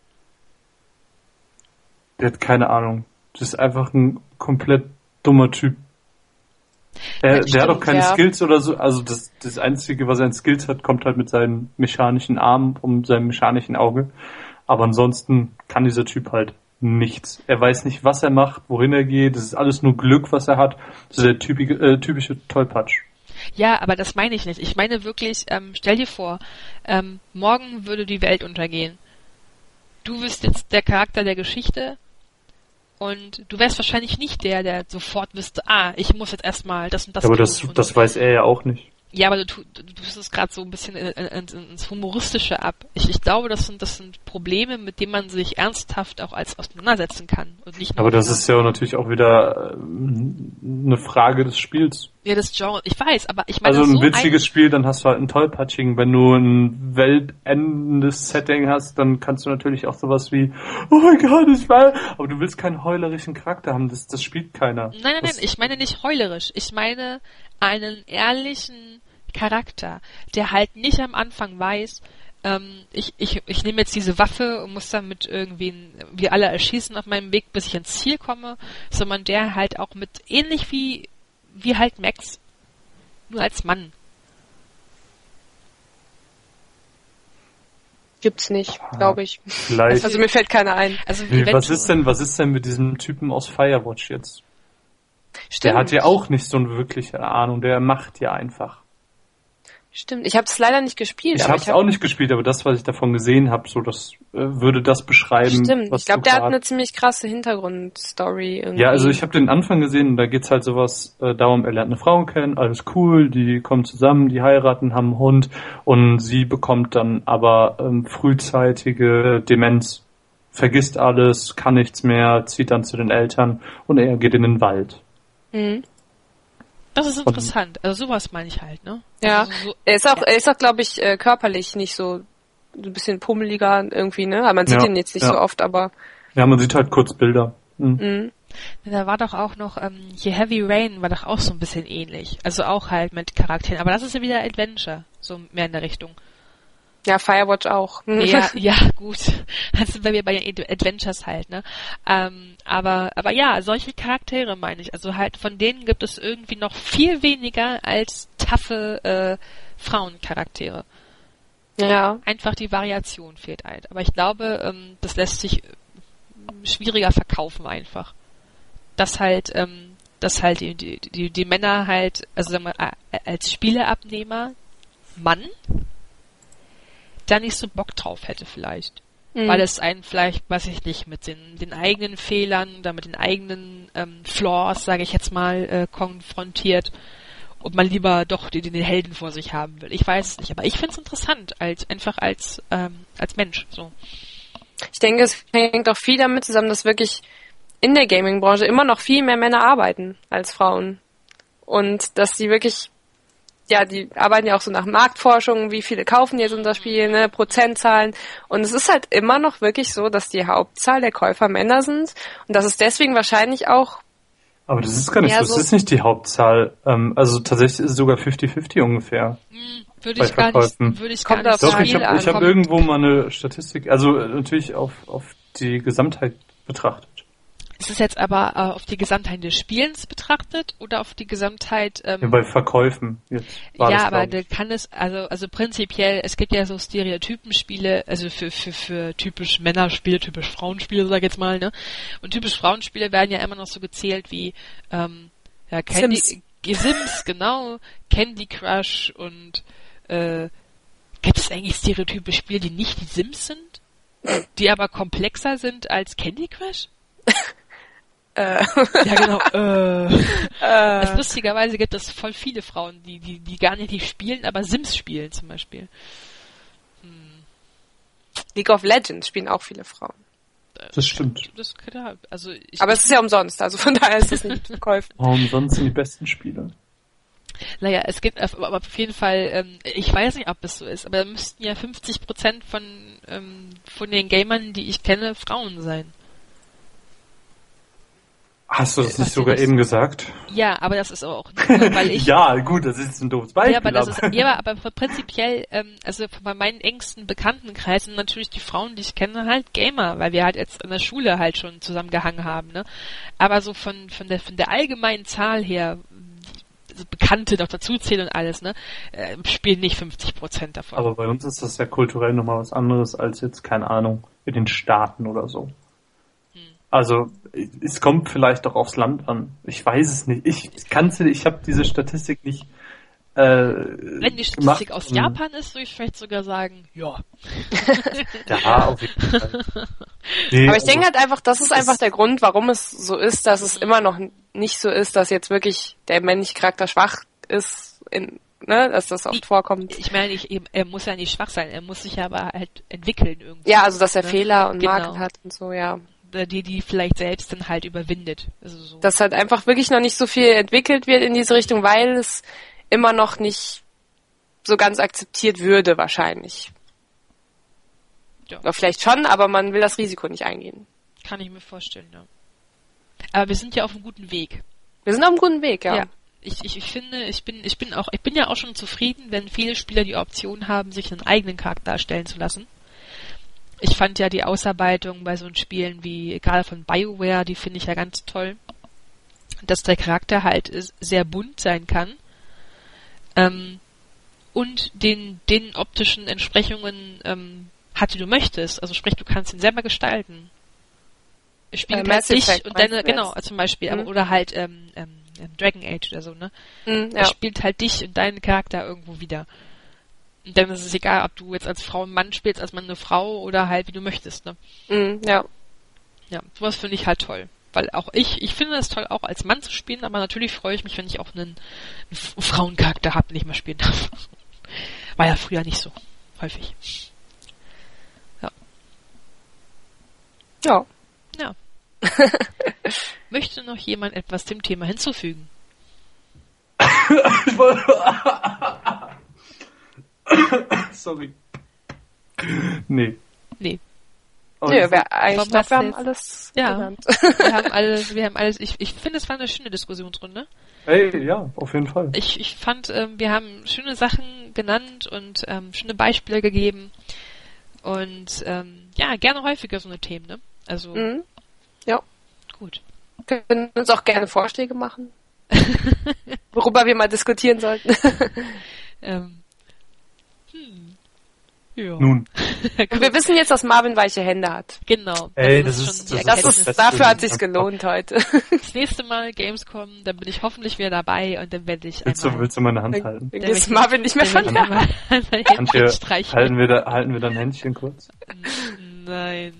Der hat keine Ahnung. Das ist einfach ein komplett dummer Typ. Er, Ja, der stimmt, hat auch keine ja. Skills oder so. Also das, das Einzige, was er an Skills hat, kommt halt mit seinen mechanischen Armen und seinem mechanischen Auge. Aber ansonsten kann dieser Typ halt nichts. Er weiß nicht, was er macht, wohin er geht. Das ist alles nur Glück, was er hat. Das ist der typische, äh, typische Tollpatsch. Ja, aber das meine ich nicht. Ich meine wirklich, ähm, stell dir vor, ähm, morgen würde die Welt untergehen. Du bist jetzt der Charakter der Geschichte und du wärst wahrscheinlich nicht der, der sofort wüsste, ah, ich muss jetzt erstmal das und das Aber tun. das, Und das weiß er ja auch nicht. ja, aber du, tu- du tust es gerade so ein bisschen in, in, in, ins Humoristische ab. Ich, ich glaube, das sind, das sind Probleme, mit denen man sich ernsthaft auch als auseinandersetzen kann. Und nicht nur Aber das ist ja natürlich auch wieder ähm, eine Frage des Spiels. ja, das Genre. Ich weiß, aber ich meine, Also ein so witziges Spiel, dann hast du halt einen Tollpatschigen. Wenn du ein weltendendes Setting hast, dann kannst du natürlich auch sowas wie, oh mein Gott, ich war, aber du willst keinen heulerischen Charakter haben, das, das spielt keiner. Nein, nein, nein, das, ich meine nicht heulerisch. Ich meine einen ehrlichen Charakter, der halt nicht am Anfang weiß, ähm, ich, ich, ich nehme jetzt diese Waffe und muss damit irgendwie wir alle erschießen auf meinem Weg, bis ich ans Ziel komme, sondern der halt auch mit, ähnlich wie, wie halt Max, nur als Mann. Gibt's nicht, glaube ich. Vielleicht. Also mir fällt keiner ein. Also Wie, was eventuell- ist denn, was ist denn mit diesem Typen aus Firewatch jetzt? Stimmt. Der hat ja auch nicht so eine wirkliche Ahnung, der macht ja einfach. Stimmt. Ich habe es leider nicht gespielt. Ich aber habe es auch nicht gespielt, aber das, was ich davon gesehen habe, so das äh, würde das beschreiben. Stimmt. Was Ich glaube, du der hat grad- eine ziemlich krasse Hintergrundstory. Irgendwie. Ja, also ich habe den Anfang gesehen und da geht's halt sowas äh, darum, er lernt eine Frau kennen, alles cool, die kommen zusammen, die heiraten, haben einen Hund und sie bekommt dann aber ähm, frühzeitige Demenz, vergisst alles, kann nichts mehr, zieht dann zu den Eltern und er geht in den Wald. Mhm. Das ist interessant. Also sowas meine ich halt, ne? Ja, also so, er ist auch, ja. er ist auch, glaube ich, äh, körperlich nicht so, so ein bisschen pummeliger irgendwie, ne? Aber man sieht Ja, ihn jetzt nicht ja. so oft, aber... Ja, man sieht halt kurz Bilder. Mhm. Mhm. Da war doch auch noch, ähm, hier Heavy Rain war doch auch so ein bisschen ähnlich. Also auch halt mit Charakteren. Aber das ist ja wieder Adventure. So mehr in der Richtung. Ja, Firewatch auch. Ja, ja, gut. Das sind wir bei den Ad- Adventures halt, ne? Ähm, aber, aber ja, solche Charaktere meine ich. Also halt, von denen gibt es irgendwie noch viel weniger als taffe äh, Frauencharaktere. Ja. Einfach die Variation fehlt halt. Aber ich glaube, ähm, das lässt sich äh, schwieriger verkaufen einfach. Dass halt, ähm, dass halt die, die, die, die Männer halt, also sagen wir, äh, als Spieleabnehmer Mann da nicht so Bock drauf hätte vielleicht. Mhm. Weil es einen vielleicht, weiß ich nicht, mit den, den eigenen Fehlern oder mit den eigenen ähm, Flaws, sage ich jetzt mal, äh, konfrontiert und man lieber doch den, den Helden vor sich haben will. Ich weiß es nicht, aber ich finde es interessant, als einfach als ähm, als Mensch. So. Ich denke, es hängt auch viel damit zusammen, dass wirklich in der Gaming-Branche immer noch viel mehr Männer arbeiten als Frauen. Und dass die wirklich, ja, die arbeiten ja auch so nach Marktforschung, wie viele kaufen jetzt unser Spiel, ne, Prozentzahlen. Und es ist halt immer noch wirklich so, dass die Hauptzahl der Käufer Männer sind. Und dass es deswegen wahrscheinlich auch... Aber das ist gar nicht so, es so ist nicht die Hauptzahl. Ähm, also tatsächlich ist es sogar fifty fifty ungefähr. Hm, würde ich gar nicht, würde ich gar nicht Doch, sagen. ich habe ich hab irgendwo mal eine Statistik, also äh, natürlich auf, auf die Gesamtheit betrachtet. Ist es jetzt aber äh, auf die Gesamtheit des Spielens betrachtet oder auf die Gesamtheit... Ähm, ja, bei Verkäufen jetzt war ja, das, aber da kann es, also also prinzipiell, es gibt ja so Stereotypenspiele, also für für für typisch Männerspiele, typisch Frauenspiele, sag ich jetzt mal, ne? Und typisch Frauenspiele werden ja immer noch so gezählt wie ähm, ja, Candy, Sims. Äh, Sims, genau, Candy Crush und äh, gibt es eigentlich stereotype Spiele, die nicht die Sims sind? Die aber komplexer sind als Candy Crush? Äh. Ja, genau. Äh. Äh. Also lustigerweise gibt es voll viele Frauen, die, die, die gar nicht spielen, aber Sims spielen zum Beispiel. Hm. League of Legends spielen auch viele Frauen. Das stimmt. Das, das, also ich, aber es ist ja umsonst, also von daher ist es nicht verkäufen. Oh, umsonst sind die besten Spiele. Naja, es gibt aber auf jeden Fall, ähm, ich weiß nicht, ob es so ist, aber müssten ja fünfzig Prozent von, ähm, von den Gamern, die ich kenne, Frauen sein. Hast du das nicht sogar eben gesagt? Ja, aber das ist auch nur, weil ich... ja, gut, das ist ein doofes Beispiel. Ja, aber das ist, ja, aber prinzipiell, ähm, also bei meinen engsten Bekanntenkreisen natürlich die Frauen, die ich kenne, halt Gamer, weil wir halt jetzt in der Schule halt schon zusammengehangen haben, ne? Aber so von, von der, von der allgemeinen Zahl her, also Bekannte noch dazu zählen und alles, ne, äh, spielen nicht fünfzig Prozent davon. Aber bei uns ist das ja kulturell nochmal was anderes als jetzt, keine Ahnung, in den Staaten oder so. Also, es kommt vielleicht doch aufs Land an. Ich weiß es nicht. Ich kann's, ich habe diese Statistik nicht äh, Wenn die Statistik gemacht. aus Japan ist, würde ich vielleicht sogar sagen, ja. Ja, auf jeden Fall. Nee, aber ich also, denke halt einfach, das ist einfach der Grund, warum es so ist, dass es immer noch nicht so ist, dass jetzt wirklich der männliche Charakter schwach ist, in, ne, dass das oft vorkommt. Ich meine, ich, er muss ja nicht schwach sein, er muss sich aber halt entwickeln irgendwie. Ja, also dass er ne? Fehler und Genau. Makel hat und so, ja. Die, die vielleicht selbst dann halt überwindet. Also so. Dass halt einfach wirklich noch nicht so viel entwickelt wird in diese Richtung, weil es immer noch nicht so ganz akzeptiert würde, wahrscheinlich. Ja. Oder vielleicht schon, aber man will das Risiko nicht eingehen. Kann ich mir vorstellen, ja. Aber wir sind ja auf einem guten Weg. Wir sind auf einem guten Weg, ja. Ja. Ich, ich, ich finde, ich bin, ich bin auch, ich bin ja auch schon zufrieden, wenn viele Spieler die Option haben, sich einen eigenen Charakter erstellen zu lassen. Ich fand ja die Ausarbeitung bei so einen Spielen wie, gerade von BioWare, die finde ich ja ganz toll, dass der Charakter halt sehr bunt sein kann ähm, und den, den optischen Entsprechungen ähm, hat, die du möchtest. Also sprich, du kannst ihn selber gestalten. Ich spiele äh, halt dich Effect, und deine, du genau, jetzt? zum Beispiel, Mhm. aber, oder halt ähm, ähm, Dragon Age oder so, ne? Mhm, ja. Er spielt halt dich und deinen Charakter irgendwo wieder. Und dann ist es egal, ob du jetzt als Frau einen Mann spielst, als Mann eine Frau oder halt wie du möchtest, ne? Mhm, ja. Ja, sowas finde ich halt toll. Weil auch ich, ich finde es toll, auch als Mann zu spielen, aber natürlich freue ich mich, wenn ich auch einen, einen Frauencharakter habe, den ich mal spielen darf. War ja früher nicht so häufig. Ja. Ja. Ja. Möchte noch jemand etwas dem Thema hinzufügen? Sorry. Nee. Nee. Oh, Nö, wir, ich Warum glaube, hast wir du haben jetzt- alles Ja. genannt. Wir haben alle, wir haben alles, ich, ich finde, es war eine schöne Diskussionsrunde. Ey, ja, auf jeden Fall. Ich, ich fand, ähm, wir haben schöne Sachen genannt und ähm, schöne Beispiele gegeben. Und ähm, ja, gerne häufiger so eine Themen, ne? Also, Mhm. Ja. gut. Wir können uns auch gerne Vorschläge machen, worüber wir mal diskutieren sollten. ähm, hm. Ja. Nun, Und wir wissen jetzt, dass Marvin weiche Hände hat. Genau. Ey, das das ist ist- schon die das ist- Das Erkenntnis. ist, das dafür hat stimmt. sich's gelohnt heute. Das nächste Mal Gamescom, dann bin ich hoffentlich wieder dabei und dann werde ich willst du, einmal... willst du meine Hand halten? Dann Dann ist will ich- Marvin nicht mehr dann von will ich der einmal, einmal Händchen Antje, streicheln. halten wir da, halten wir dann Händchen kurz? Nein.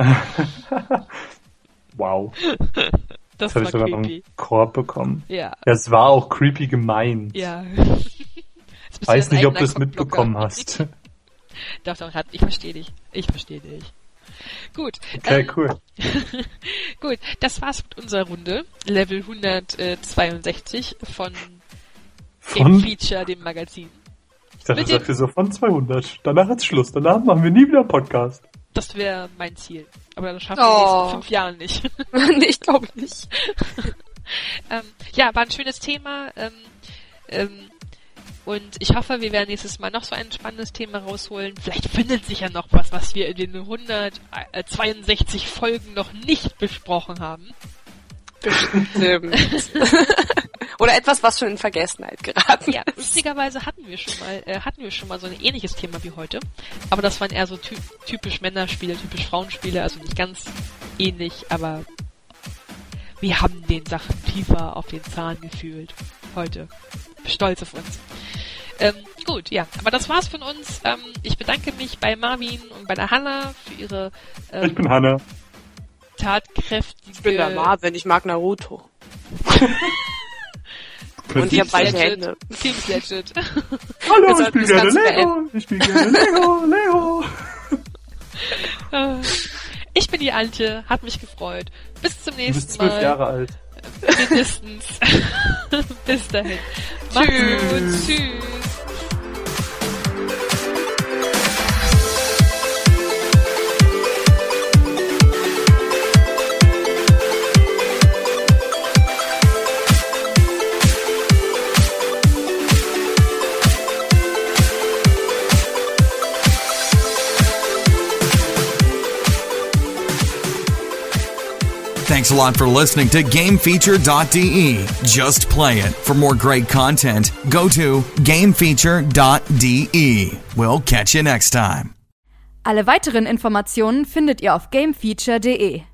Wow. Das Jetzt habe war ich sogar noch creepy. einen Korb bekommen. Ja. Ja, es war auch creepy gemeint. Ja. Ich weiß nicht, ob du es mitbekommen hast. Doch, doch, hat- ich verstehe dich. Ich verstehe dich. Gut. Okay, ähm, cool. Gut, das war's mit unserer Runde. Level hundertzweiundsechzig von Game Von, Feature, dem Magazin. ich dachte, mit du sagst so von zweihundert. Danach ist Schluss. Danach machen wir nie wieder einen Podcast. Das wäre mein Ziel. Aber das schaffen wir in den Oh. nächsten fünf Jahren nicht. Nee, ich glaube nicht. ähm, ja, war ein schönes Thema. Ähm, ähm, und ich hoffe, wir werden nächstes Mal noch so ein spannendes Thema rausholen. Vielleicht findet sich ja noch was, was wir in den hundertzweiundsechzig Folgen noch nicht besprochen haben. Bestimmt. Oder etwas, was schon in Vergessenheit geraten Ja, ist. lustigerweise hatten wir schon mal, äh, hatten wir schon mal so ein ähnliches Thema wie heute. Aber das waren eher so ty- typisch Männerspiele, typisch Frauenspiele, also nicht ganz ähnlich, aber wir haben den Sachen tiefer auf den Zahn gefühlt. Heute. Stolz auf uns. Ähm, gut, ja, aber das war's von uns. Ähm, ich bedanke mich bei Marvin und bei der Hanna für ihre ähm, Ich bin Hanna. tatkräftige... Ich bin der Marvin, ich mag Naruto. Könnt Und ich ihr- hab weiche Hände. Teams Legend. Hallo, Wir ich sollten spiele das gerne Ganze Lego. Ich spiele gerne Lego, Lego. Äh, Ich bin die Antje, hat mich gefreut. Bis zum Du nächsten bist zwölf Mal. Jahre alt. Mindestens. Bis dahin. Macht's Tschüss. gut. Tschüss. Thanks a lot for listening to game feature dot d e. Just play it. For more great content, go to game feature dot d e. We'll catch you next time. Alle weiteren Informationen findet ihr auf game feature punkt de.